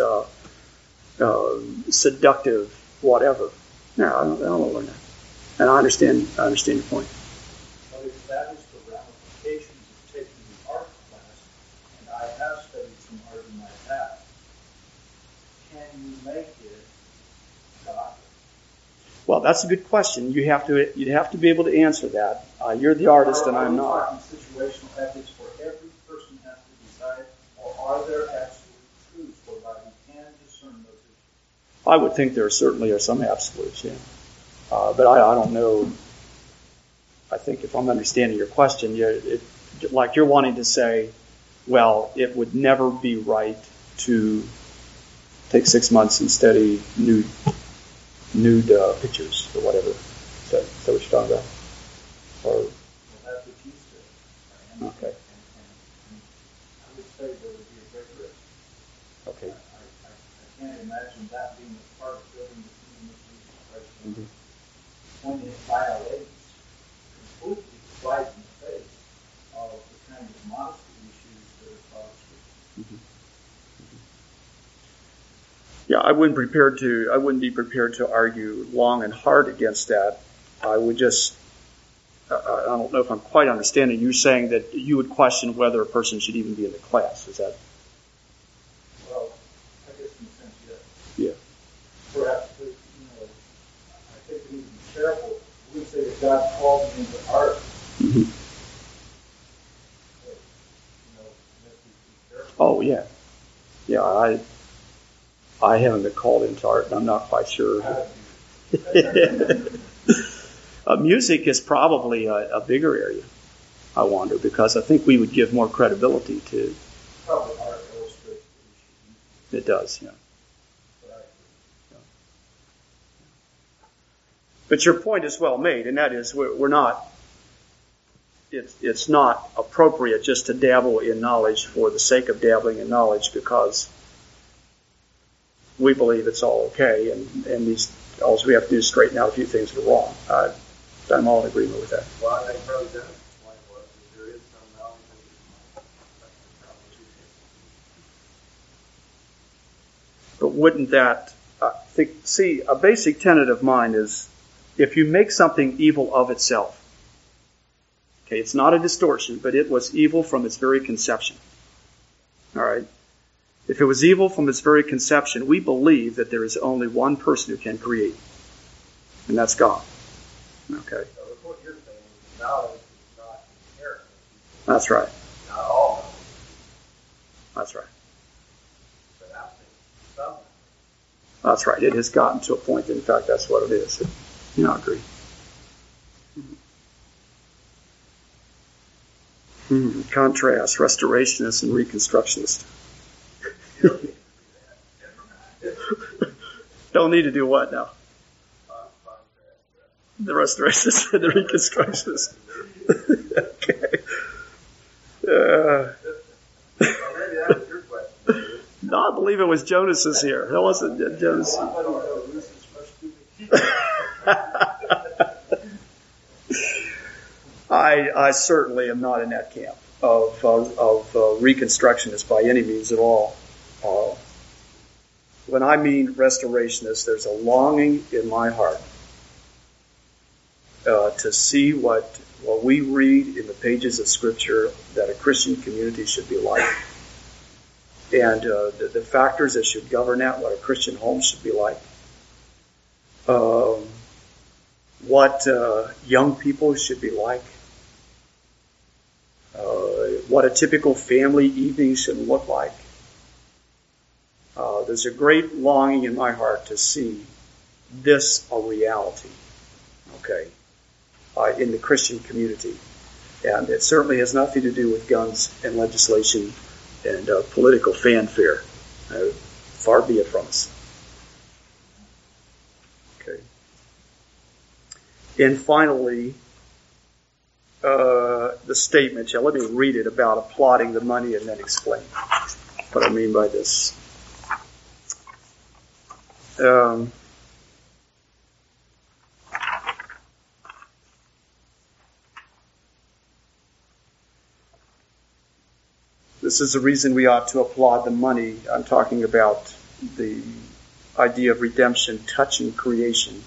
seductive whatever. No, I don't want to learn that. And I understand your point. But if that is the ramifications of taking the art class, and I have studied some art in my past, can you make it godly? Well, that's a good question. You'd have to be able to answer that. You're the artist, and I'm not. Are we talking situational ethics where every person has to decide, or are there absolute truths whereby we can discern those issues? I would think there certainly are some absolutes, yeah. But I don't know. I think if I'm understanding your question, like you're wanting to say, well, it would never be right to take 6 months and study nude pictures or whatever. Is that what you're talking about? Or Well, that's what you said. okay, And I would say there would be a great risk. okay. I can't imagine that being a part of building the kingdom of Jesus Christ. Mm-hmm. When it violates, completely flies in the face of the kind of modesty issues that are taught us. Mm-hmm. Yeah, I wouldn't be prepared to argue long and hard against that. I would just, I don't know if I'm quite understanding. You're saying that you would question whether a person should even be in the class. Is that? Well, I guess in a sense, yes. Yeah. Perhaps, I think we need to be careful. We say that God called me into art. Mm-hmm. But, let's be careful. Oh, yeah. Yeah, I haven't been called into art, and I'm not quite sure. Music is probably a bigger area, I wonder, because I think we would give more credibility to. Probably art illustrates the issue. It does, yeah. Right. But your point is well made, and that is we're not. It's not appropriate just to dabble in knowledge for the sake of dabbling in knowledge, because we believe it's all okay, and all we have to do is straighten out a few things that are wrong. I'm all in agreement with that. Well, I think probably Dennis' point was that there is some knowledge But wouldn't that, a basic tenet of mine is, if you make something evil of itself, okay, it's not a distortion, but it was evil from its very conception. All right? If it was evil from its very conception, we believe that there is only one person who can create, and that's God. Okay? So what you're saying is knowledge is not inherent. That's right. Not all knowledge, That's right. but I think some. That's right. It has gotten to a point that, in fact, that's what it is. I agree. Contrast, restorationist and reconstructionist. Don't need to do what now? The restorationist and the reconstructionist. Okay. Maybe that was your question. No, I believe it was Jonas's here. That wasn't Jonas. I certainly am not in that camp of reconstructionists by any means at all. When I mean restorationist, there's a longing in my heart to see what we read in the pages of Scripture that a Christian community should be like. And the factors that should govern that, what a Christian home should be like. What young people should be like. What a typical family evening should look like. There's a great longing in my heart to see this a reality, okay, in the Christian community. And it certainly has nothing to do with guns and legislation and political fanfare. Far be it from us. Okay. And finally, the statement. Let me read it about applauding the money and then explain what I mean by this. This is the reason we ought to applaud the money. I'm talking about the idea of redemption touching creation.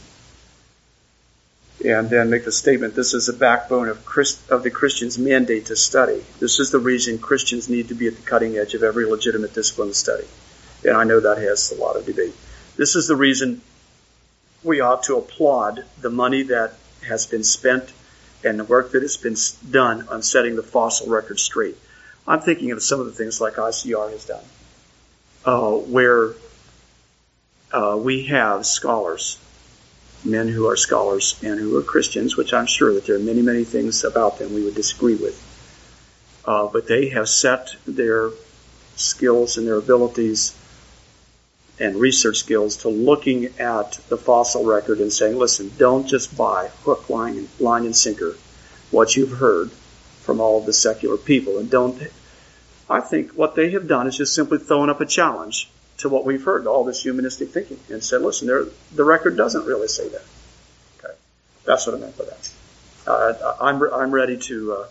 And then make the statement, this is the backbone of the Christian's mandate to study. This is the reason Christians need to be at the cutting edge of every legitimate discipline of study. And I know that has a lot of debate. This is the reason we ought to applaud the money that has been spent and the work that has been done on setting the fossil record straight. I'm thinking of some of the things like ICR has done, where we have scholars, men who are scholars and who are Christians, which I'm sure that there are many, many things about them we would disagree with. But they have set their skills and their abilities and research skills to looking at the fossil record and saying, listen, don't just buy hook, line, and sinker what you've heard from all of the secular people. And I think what they have done is just simply thrown up a challenge to what we've heard, all this humanistic thinking, and said, listen, the record doesn't really say that. Okay, that's what I meant by that. I'm ready to.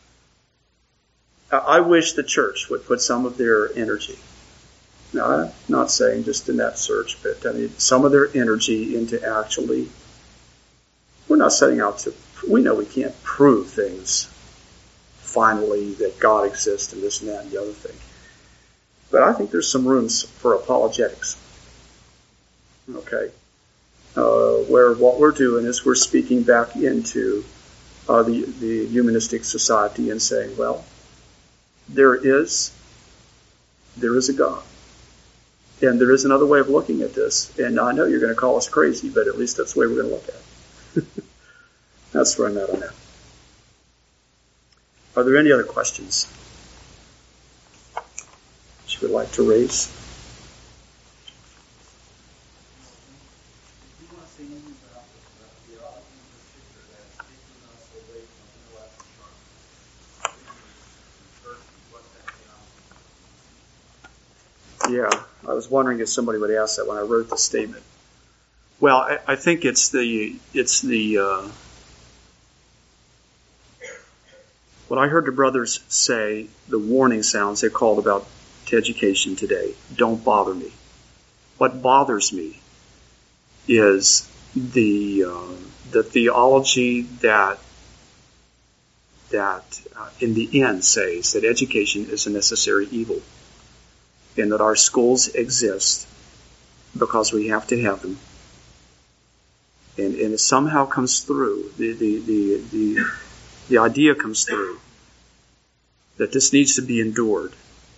I wish the church would put some of their energy. Now, I'm not saying just in that search, but I mean some of their energy into actually. We're not setting out to. We know we can't prove things finally that God exists and this and that and the other thing. But I think there's some rooms for apologetics. Okay. Where what we're doing is we're speaking back into the humanistic society and saying, well, there is a God. And there is another way of looking at this. And I know you're going to call us crazy, but at least that's the way we're going to look at it. That's where I'm at on that. Are there any other questions you would like to raise? Yeah, I was wondering if somebody would ask that when I wrote the statement. Well, I think it's the what I heard the brothers say, the warning sounds they called about to education today. Don't bother me. What bothers me is the theology that in the end says that education is a necessary evil, and that our schools exist because we have to have them, and it somehow comes through the idea comes through that this needs to be endured.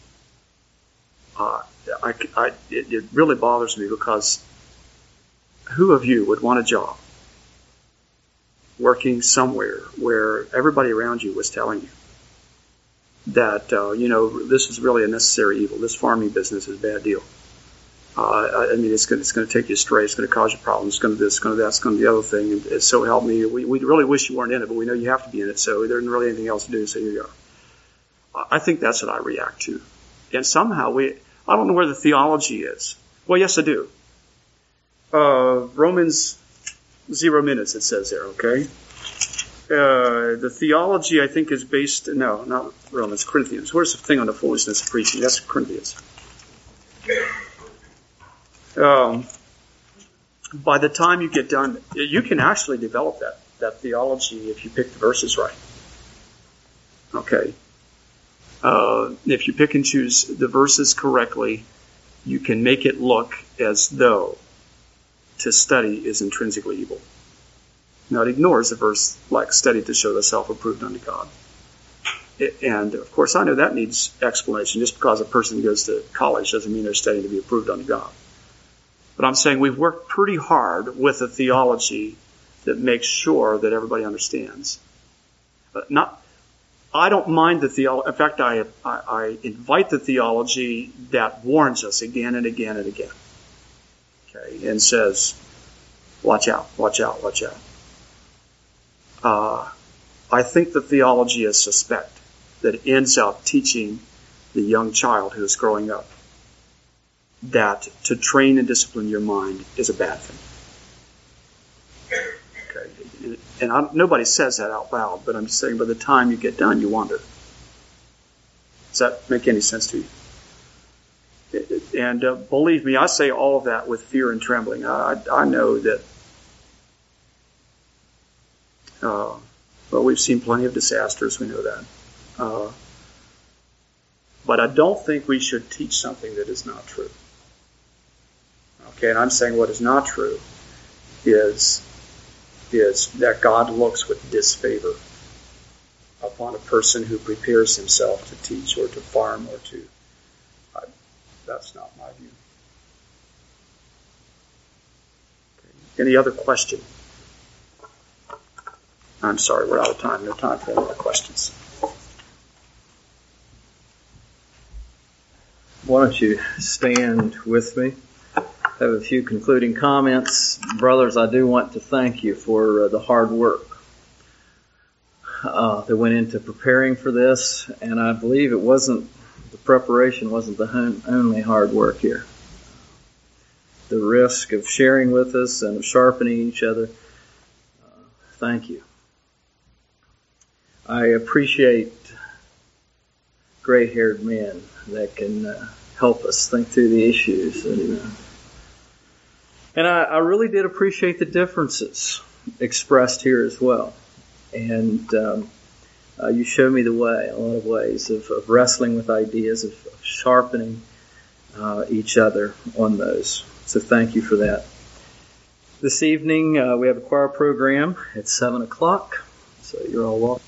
It really bothers me because who of you would want a job working somewhere where everybody around you was telling you that, this is really a necessary evil. This farming business is a bad deal. I mean, it's going to take you astray. It's going to cause you problems. It's going to this, it's going to that, it's going to the other thing. And so help me. We really wish you weren't in it, but we know you have to be in it. So there isn't really anything else to do. So here you are. I think that's what I react to. And somehow I don't know where the theology is. Well, yes, I do. Romans 0 minutes, it says there, okay? The theology, I think, is based, no, not Romans, Corinthians. Where's the thing on the foolishness of preaching? That's Corinthians. By the time you get done, you can actually develop that theology if you pick the verses right. Okay. If you pick and choose the verses correctly, you can make it look as though to study is intrinsically evil. Now, it ignores the verse like study to show thyself approved unto God. And, of course, I know that needs explanation. Just because a person goes to college doesn't mean they're studying to be approved unto God. But I'm saying we've worked pretty hard with a theology that makes sure that everybody understands. I don't mind the theology. In fact, I invite the theology that warns us again and again and again. Okay, and says, watch out, watch out, watch out. I think the theology is suspect that it ends up teaching the young child who is growing up that to train and discipline your mind is a bad thing. Okay, and nobody says that out loud, but I'm saying by the time you get done, you wonder. Does that make any sense to you? And believe me, I say all of that with fear and trembling. I know that, well, we've seen plenty of disasters, we know that. But I don't think we should teach something that is not true. Okay, and I'm saying what is not true is that God looks with disfavor upon a person who prepares himself to teach or to farm or to... that's not my view. Okay. Any other question? I'm sorry, we're out of time. No time for any more questions. Why don't you stand with me? I have a few concluding comments. Brothers, I do want to thank you for the hard work that went into preparing for this, and I believe the preparation wasn't the only hard work here. The risk of sharing with us and of sharpening each other, thank you. I appreciate gray-haired men that can help us think through the issues. And I really did appreciate the differences expressed here as well. And you showed me the way, a lot of ways of wrestling with ideas, of sharpening each other on those. So thank you for that. This evening we have a choir program at 7 o'clock, so you're all welcome.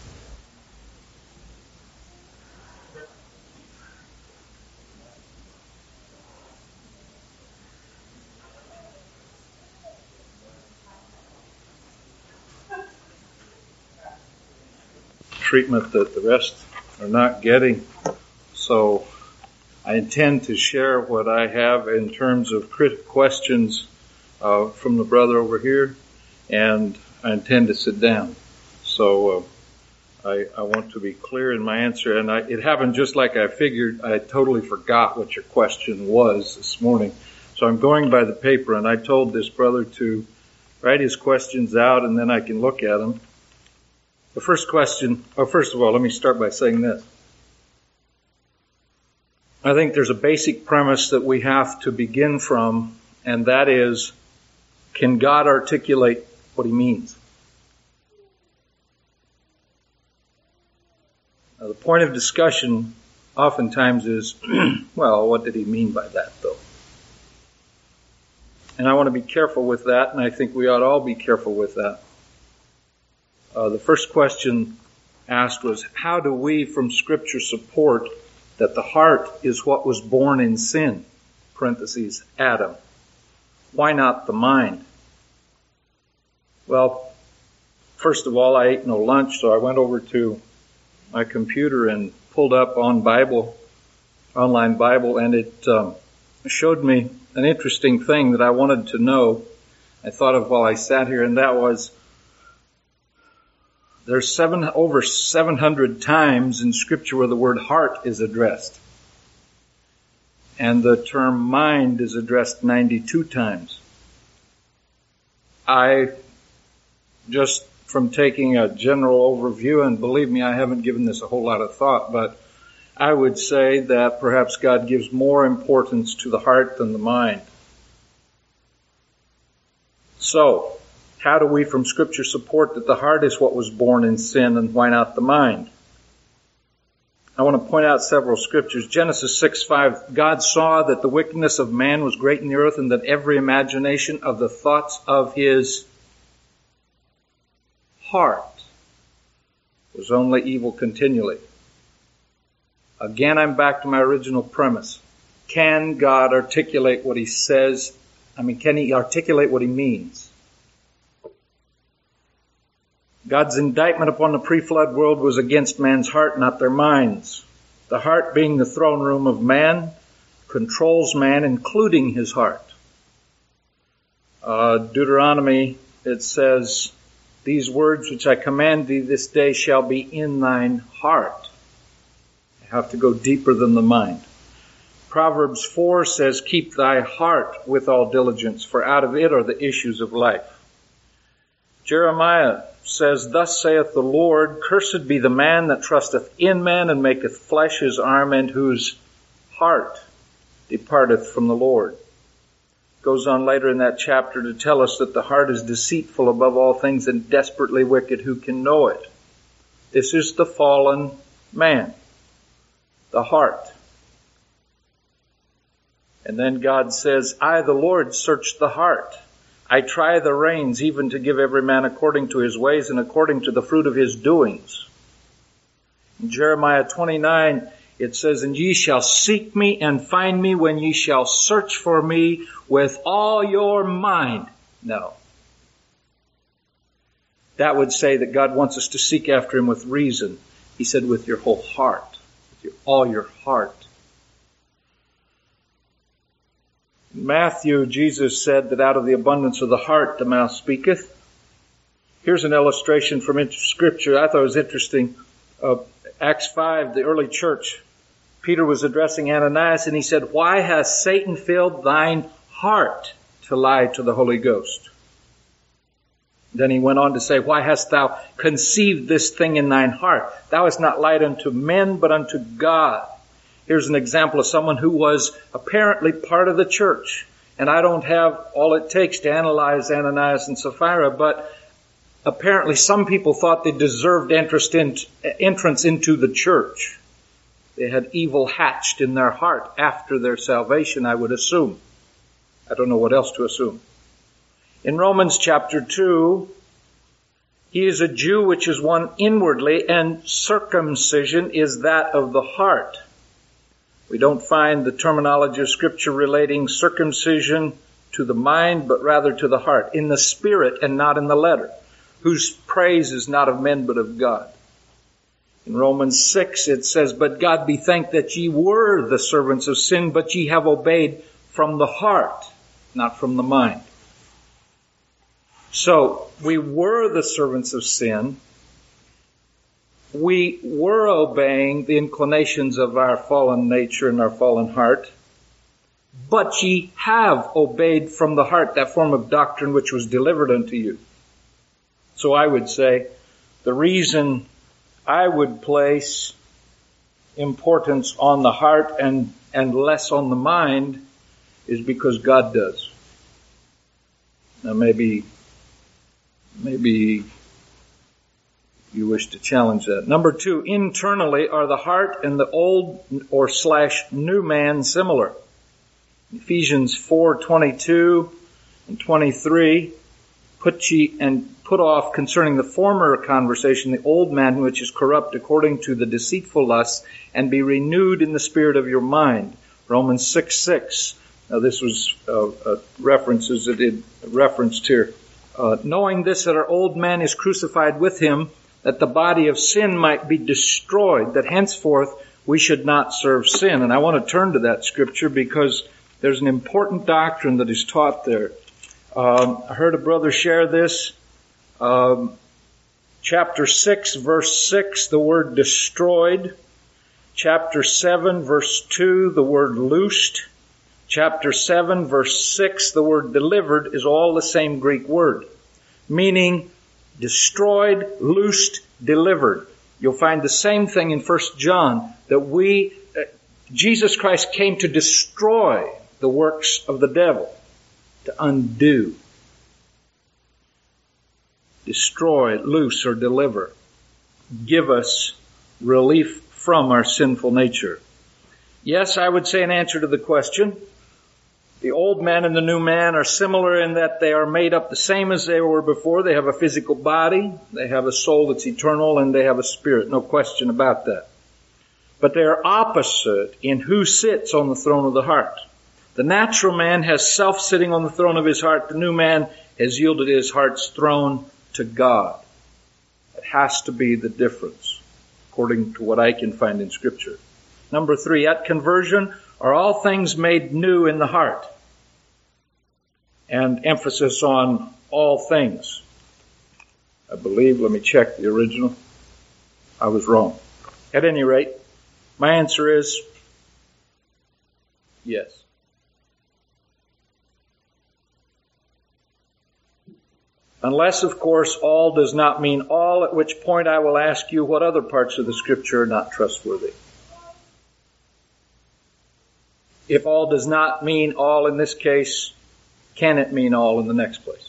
Treatment that the rest are not getting. So I intend to share what I have in terms of questions from the brother over here, and I intend to sit down. So I want to be clear in my answer, and it happened just like I figured. I totally forgot what your question was this morning. So I'm going by the paper, and I told this brother to write his questions out, and then I can look at them. The first question, first of all, let me start by saying this. I think there's a basic premise that we have to begin from, and that is, can God articulate what he means? Now, the point of discussion oftentimes is, well, what did he mean by that, though? And I want to be careful with that, and I think we ought to all be careful with that. The first question asked was, how do we from Scripture support that the heart is what was born in sin? Parentheses, Adam. Why not the mind? Well, first of all, I ate no lunch, so I went over to my computer and pulled up online Bible, and it showed me an interesting thing that I wanted to know. I thought of while I sat here, and that was, there's over 700 times in Scripture where the word heart is addressed. And the term mind is addressed 92 times. I, just from taking a general overview, and believe me, I haven't given this a whole lot of thought, but I would say that perhaps God gives more importance to the heart than the mind. So, how do we from Scripture support that the heart is what was born in sin, and why not the mind? I want to point out several scriptures. Genesis 6:5, God saw that the wickedness of man was great in the earth, and that every imagination of the thoughts of his heart was only evil continually. Again, I'm back to my original premise. Can God articulate what he says? Can he articulate what he means? God's indictment upon the pre-flood world was against man's heart, not their minds. The heart, being the throne room of man, controls man, including his heart. Deuteronomy, it says, these words which I command thee this day shall be in thine heart. You have to go deeper than the mind. Proverbs 4 says, keep thy heart with all diligence, for out of it are the issues of life. Jeremiah says, "Thus saith the Lord, Cursed be the man that trusteth in man, and maketh flesh his arm, and whose heart departeth from the Lord." Goes on later in that chapter to tell us that the heart is deceitful above all things and desperately wicked. Who can know it? This is the fallen man, the heart. And then God says, "I, the Lord, search the heart. I try the reins, even to give every man according to his ways and according to the fruit of his doings." In Jeremiah 29, it says, "And ye shall seek me and find me when ye shall search for me with all your mind." No. That would say that God wants us to seek after him with reason. He said with your whole heart, with all your heart. In Matthew, Jesus said that out of the abundance of the heart the mouth speaketh. Here's an illustration from Scripture I thought was interesting. Acts 5, the early church. Peter was addressing Ananias and he said, "Why has Satan filled thine heart to lie to the Holy Ghost?" Then he went on to say, "Why hast thou conceived this thing in thine heart? Thou hast not lied unto men, but unto God." Here's an example of someone who was apparently part of the church. And I don't have all it takes to analyze Ananias and Sapphira, but apparently some people thought they deserved entrance into the church. They had evil hatched in their heart after their salvation, I would assume. I don't know what else to assume. In Romans chapter 2, he is a Jew which is one inwardly, and circumcision is that of the heart. We don't find the terminology of Scripture relating circumcision to the mind, but rather to the heart, in the spirit and not in the letter, whose praise is not of men but of God. In Romans 6 it says, "But God be thanked that ye were the servants of sin, but ye have obeyed from the heart, not from the mind." So, we were the servants of sin. We were obeying the inclinations of our fallen nature and our fallen heart. But ye have obeyed from the heart that form of doctrine which was delivered unto you. So I would say the reason I would place importance on the heart and less on the mind is because God does. Now maybe you wish to challenge that. Number 2, internally are the heart and the old or / new man similar? Ephesians 4:22 and 23, put off concerning the former conversation the old man which is corrupt according to the deceitful lusts, and be renewed in the spirit of your mind. Romans 6:6. Now this was references that it referenced here. Knowing this, that our old man is crucified with him, that the body of sin might be destroyed, that henceforth we should not serve sin. And I want to turn to that scripture because there's an important doctrine that is taught there. I heard a brother share this. Chapter 6, verse 6, the word destroyed. Chapter 7, verse 2, the word loosed. Chapter 7, verse 6, the word delivered is all the same Greek word, meaning destroyed, loosed, delivered. You'll find the same thing in 1 John, that Jesus Christ came to destroy the works of the devil, to undo. Destroy, loose, or deliver. Give us relief from our sinful nature. Yes, I would say in answer to the question, the old man and the new man are similar in that they are made up the same as they were before. They have a physical body, they have a soul that's eternal, and they have a spirit. No question about that. But they are opposite in who sits on the throne of the heart. The natural man has self sitting on the throne of his heart. The new man has yielded his heart's throne to God. It has to be the difference, according to what I can find in Scripture. Number 3, at conversion are all things made new in the heart. And emphasis on all things. I believe, let me check the original. I was wrong. At any rate, my answer is yes. Unless, of course, all does not mean all, at which point I will ask you what other parts of the Scripture are not trustworthy. If all does not mean all in this case, can it mean all in the next place?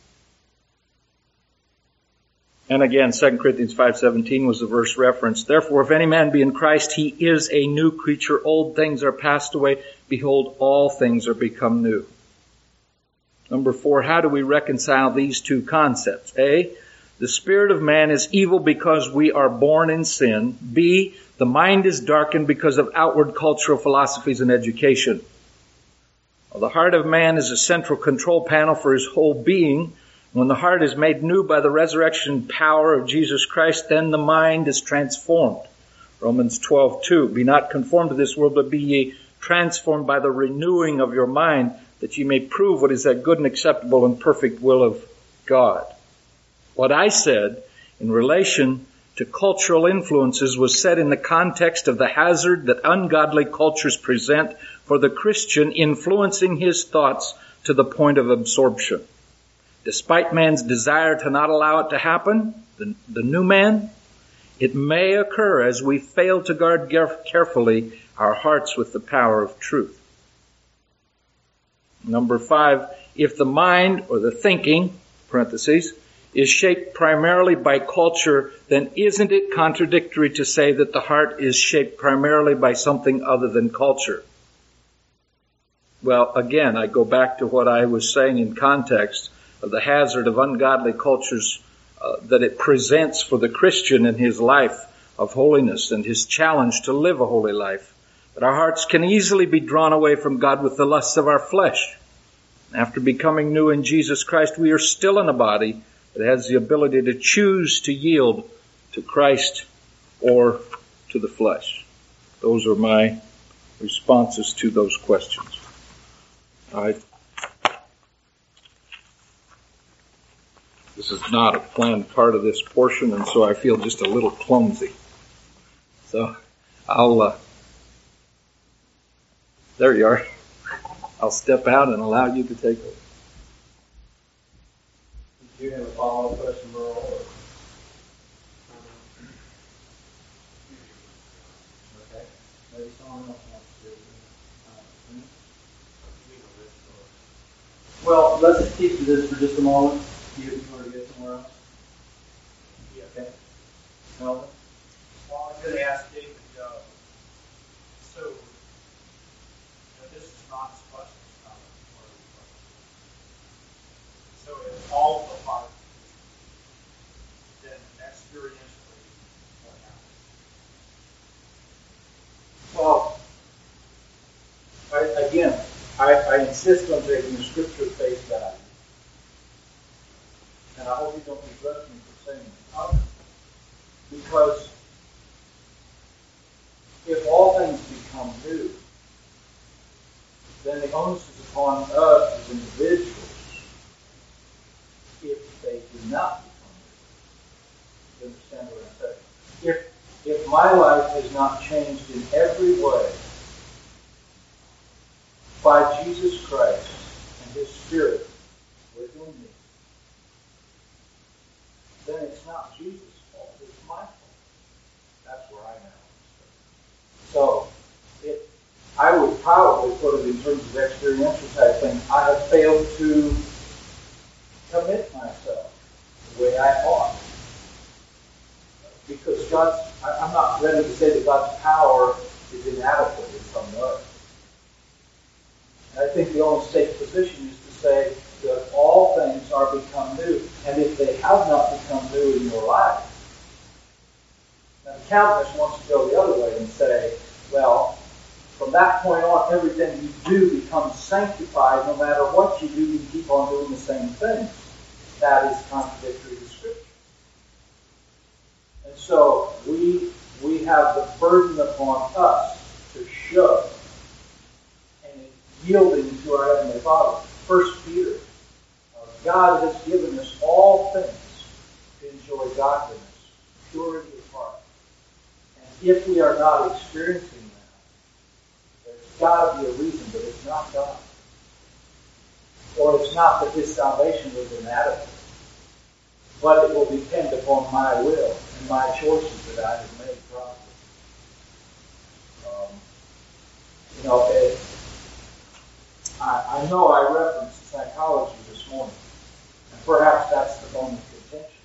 And again, 2 Corinthians 5:17 was the verse referenced. Therefore, if any man be in Christ, he is a new creature. Old things are passed away. Behold, all things are become new. Number 4, how do we reconcile these two concepts? A, the spirit of man is evil because we are born in sin. B, the mind is darkened because of outward cultural philosophies and education. Well, the heart of man is a central control panel for his whole being. When the heart is made new by the resurrection power of Jesus Christ, then the mind is transformed. Romans 12:2, be not conformed to this world, but be ye transformed by the renewing of your mind, that ye may prove what is that good and acceptable and perfect will of God. What I said in relation to cultural influences was said in the context of the hazard that ungodly cultures present for the Christian, influencing his thoughts to the point of absorption. Despite man's desire to not allow it to happen, the new man, it may occur as we fail to guard carefully our hearts with the power of truth. Number 5, if the mind or the thinking, parentheses, is shaped primarily by culture, then isn't it contradictory to say that the heart is shaped primarily by something other than culture? Well, again, I go back to what I was saying in context of the hazard of ungodly cultures that it presents for the Christian in his life of holiness and his challenge to live a holy life. But our hearts can easily be drawn away from God with the lusts of our flesh. After becoming new in Jesus Christ, we are still in a body that has the ability to choose to yield to Christ or to the flesh. Those are my responses to those questions. This is not a planned part of this portion, and so I feel just a little clumsy. So there you are. I'll step out and allow you to take over. Do you have a follow-up question, Merle? Okay. Maybe someone else wants to. Well, let's just keep to this for just a moment. You want to get somewhere else? Yeah. Okay. Melvin? Well, I'm going to ask David, so this is not his question, it's not part of the question. So if all the heart, then experientially, what happens? Well, I insist on taking the scripture face value. And I hope you don't regret me for saying it. Because if all things become new, then the onus is upon us as individuals if they do not become new. You understand what I'm saying? If my life is not changed in every way by Jesus Christ and His Spirit within me, then it's not Jesus' fault, it's my fault. That's where I'm at. So, I would probably put it in terms of experiential type thing. I have failed to commit myself the way I ought. Because I'm not ready to say that God's power is inadequate in some way. And I think the only safe position is to say that all things are become new. And if they have not become new in your life, now the Calvinist wants to go the other way and say, well, from that point on, everything you do becomes sanctified. No matter what you do, you keep on doing the same thing. That is contradictory to Scripture. And so we have the burden upon us to show and yielding to our Heavenly Father. 1 Peter, God has given us all things to enjoy godliness, purity of heart. And if we are not experiencing that, there's got to be a reason, but it's not God. Or it's not that His salvation was inadequate. but it will depend upon my will and my choices that I have made probably. I know I referenced psychology this morning, and perhaps that's the bone of contention.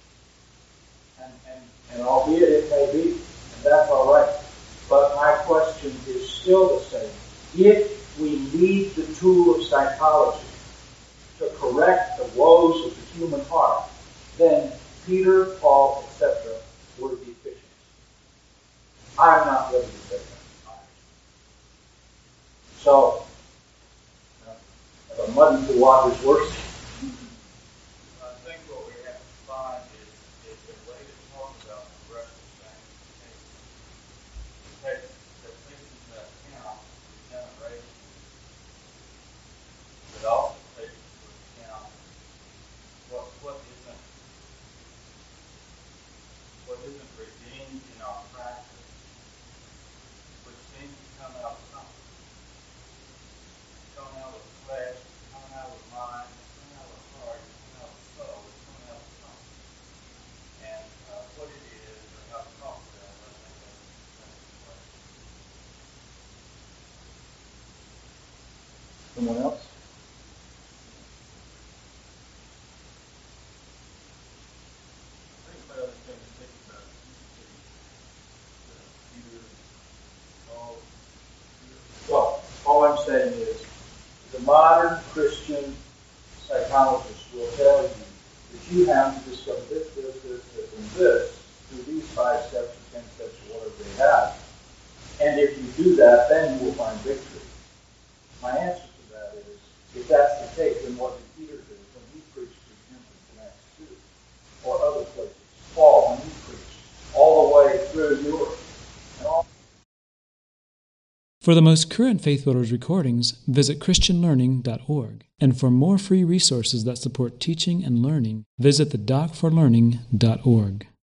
And albeit it may be, and that's all right. But my question is still the same. If we need the tool of psychology to correct the woes of the human heart, then Peter, Paul, etc. were deficient. I'm not ready to say that. So, if I muddy the waters worse. I think what we have to find is a way to talk about the rest of the things. That takes into account regeneration, but also takes into account what isn't redeemed in our practice, which seems to come out of something. Coming out of the flesh, coming out of the mind, coming out of the heart, coming out of the soul, coming out of something. And what it is, or how to talk about it, I think that's the question. Someone else? I think the other thing to think about is Peter, Paul, Well, all I'm saying is the modern Christian psychologist will tell you that you have to discover this, and this through these 5 steps or 10 steps or whatever they have. And if you do that, then you will find victory. My answer to that is, if that's the case, then what did Peter do when he preached repentance in Acts 2? Or other places? Paul, when he preached, all the way through Europe. And all. For the most current Faith Builders recordings, visit christianlearning.org. And for more free resources that support teaching and learning, visit thedocforlearning.org.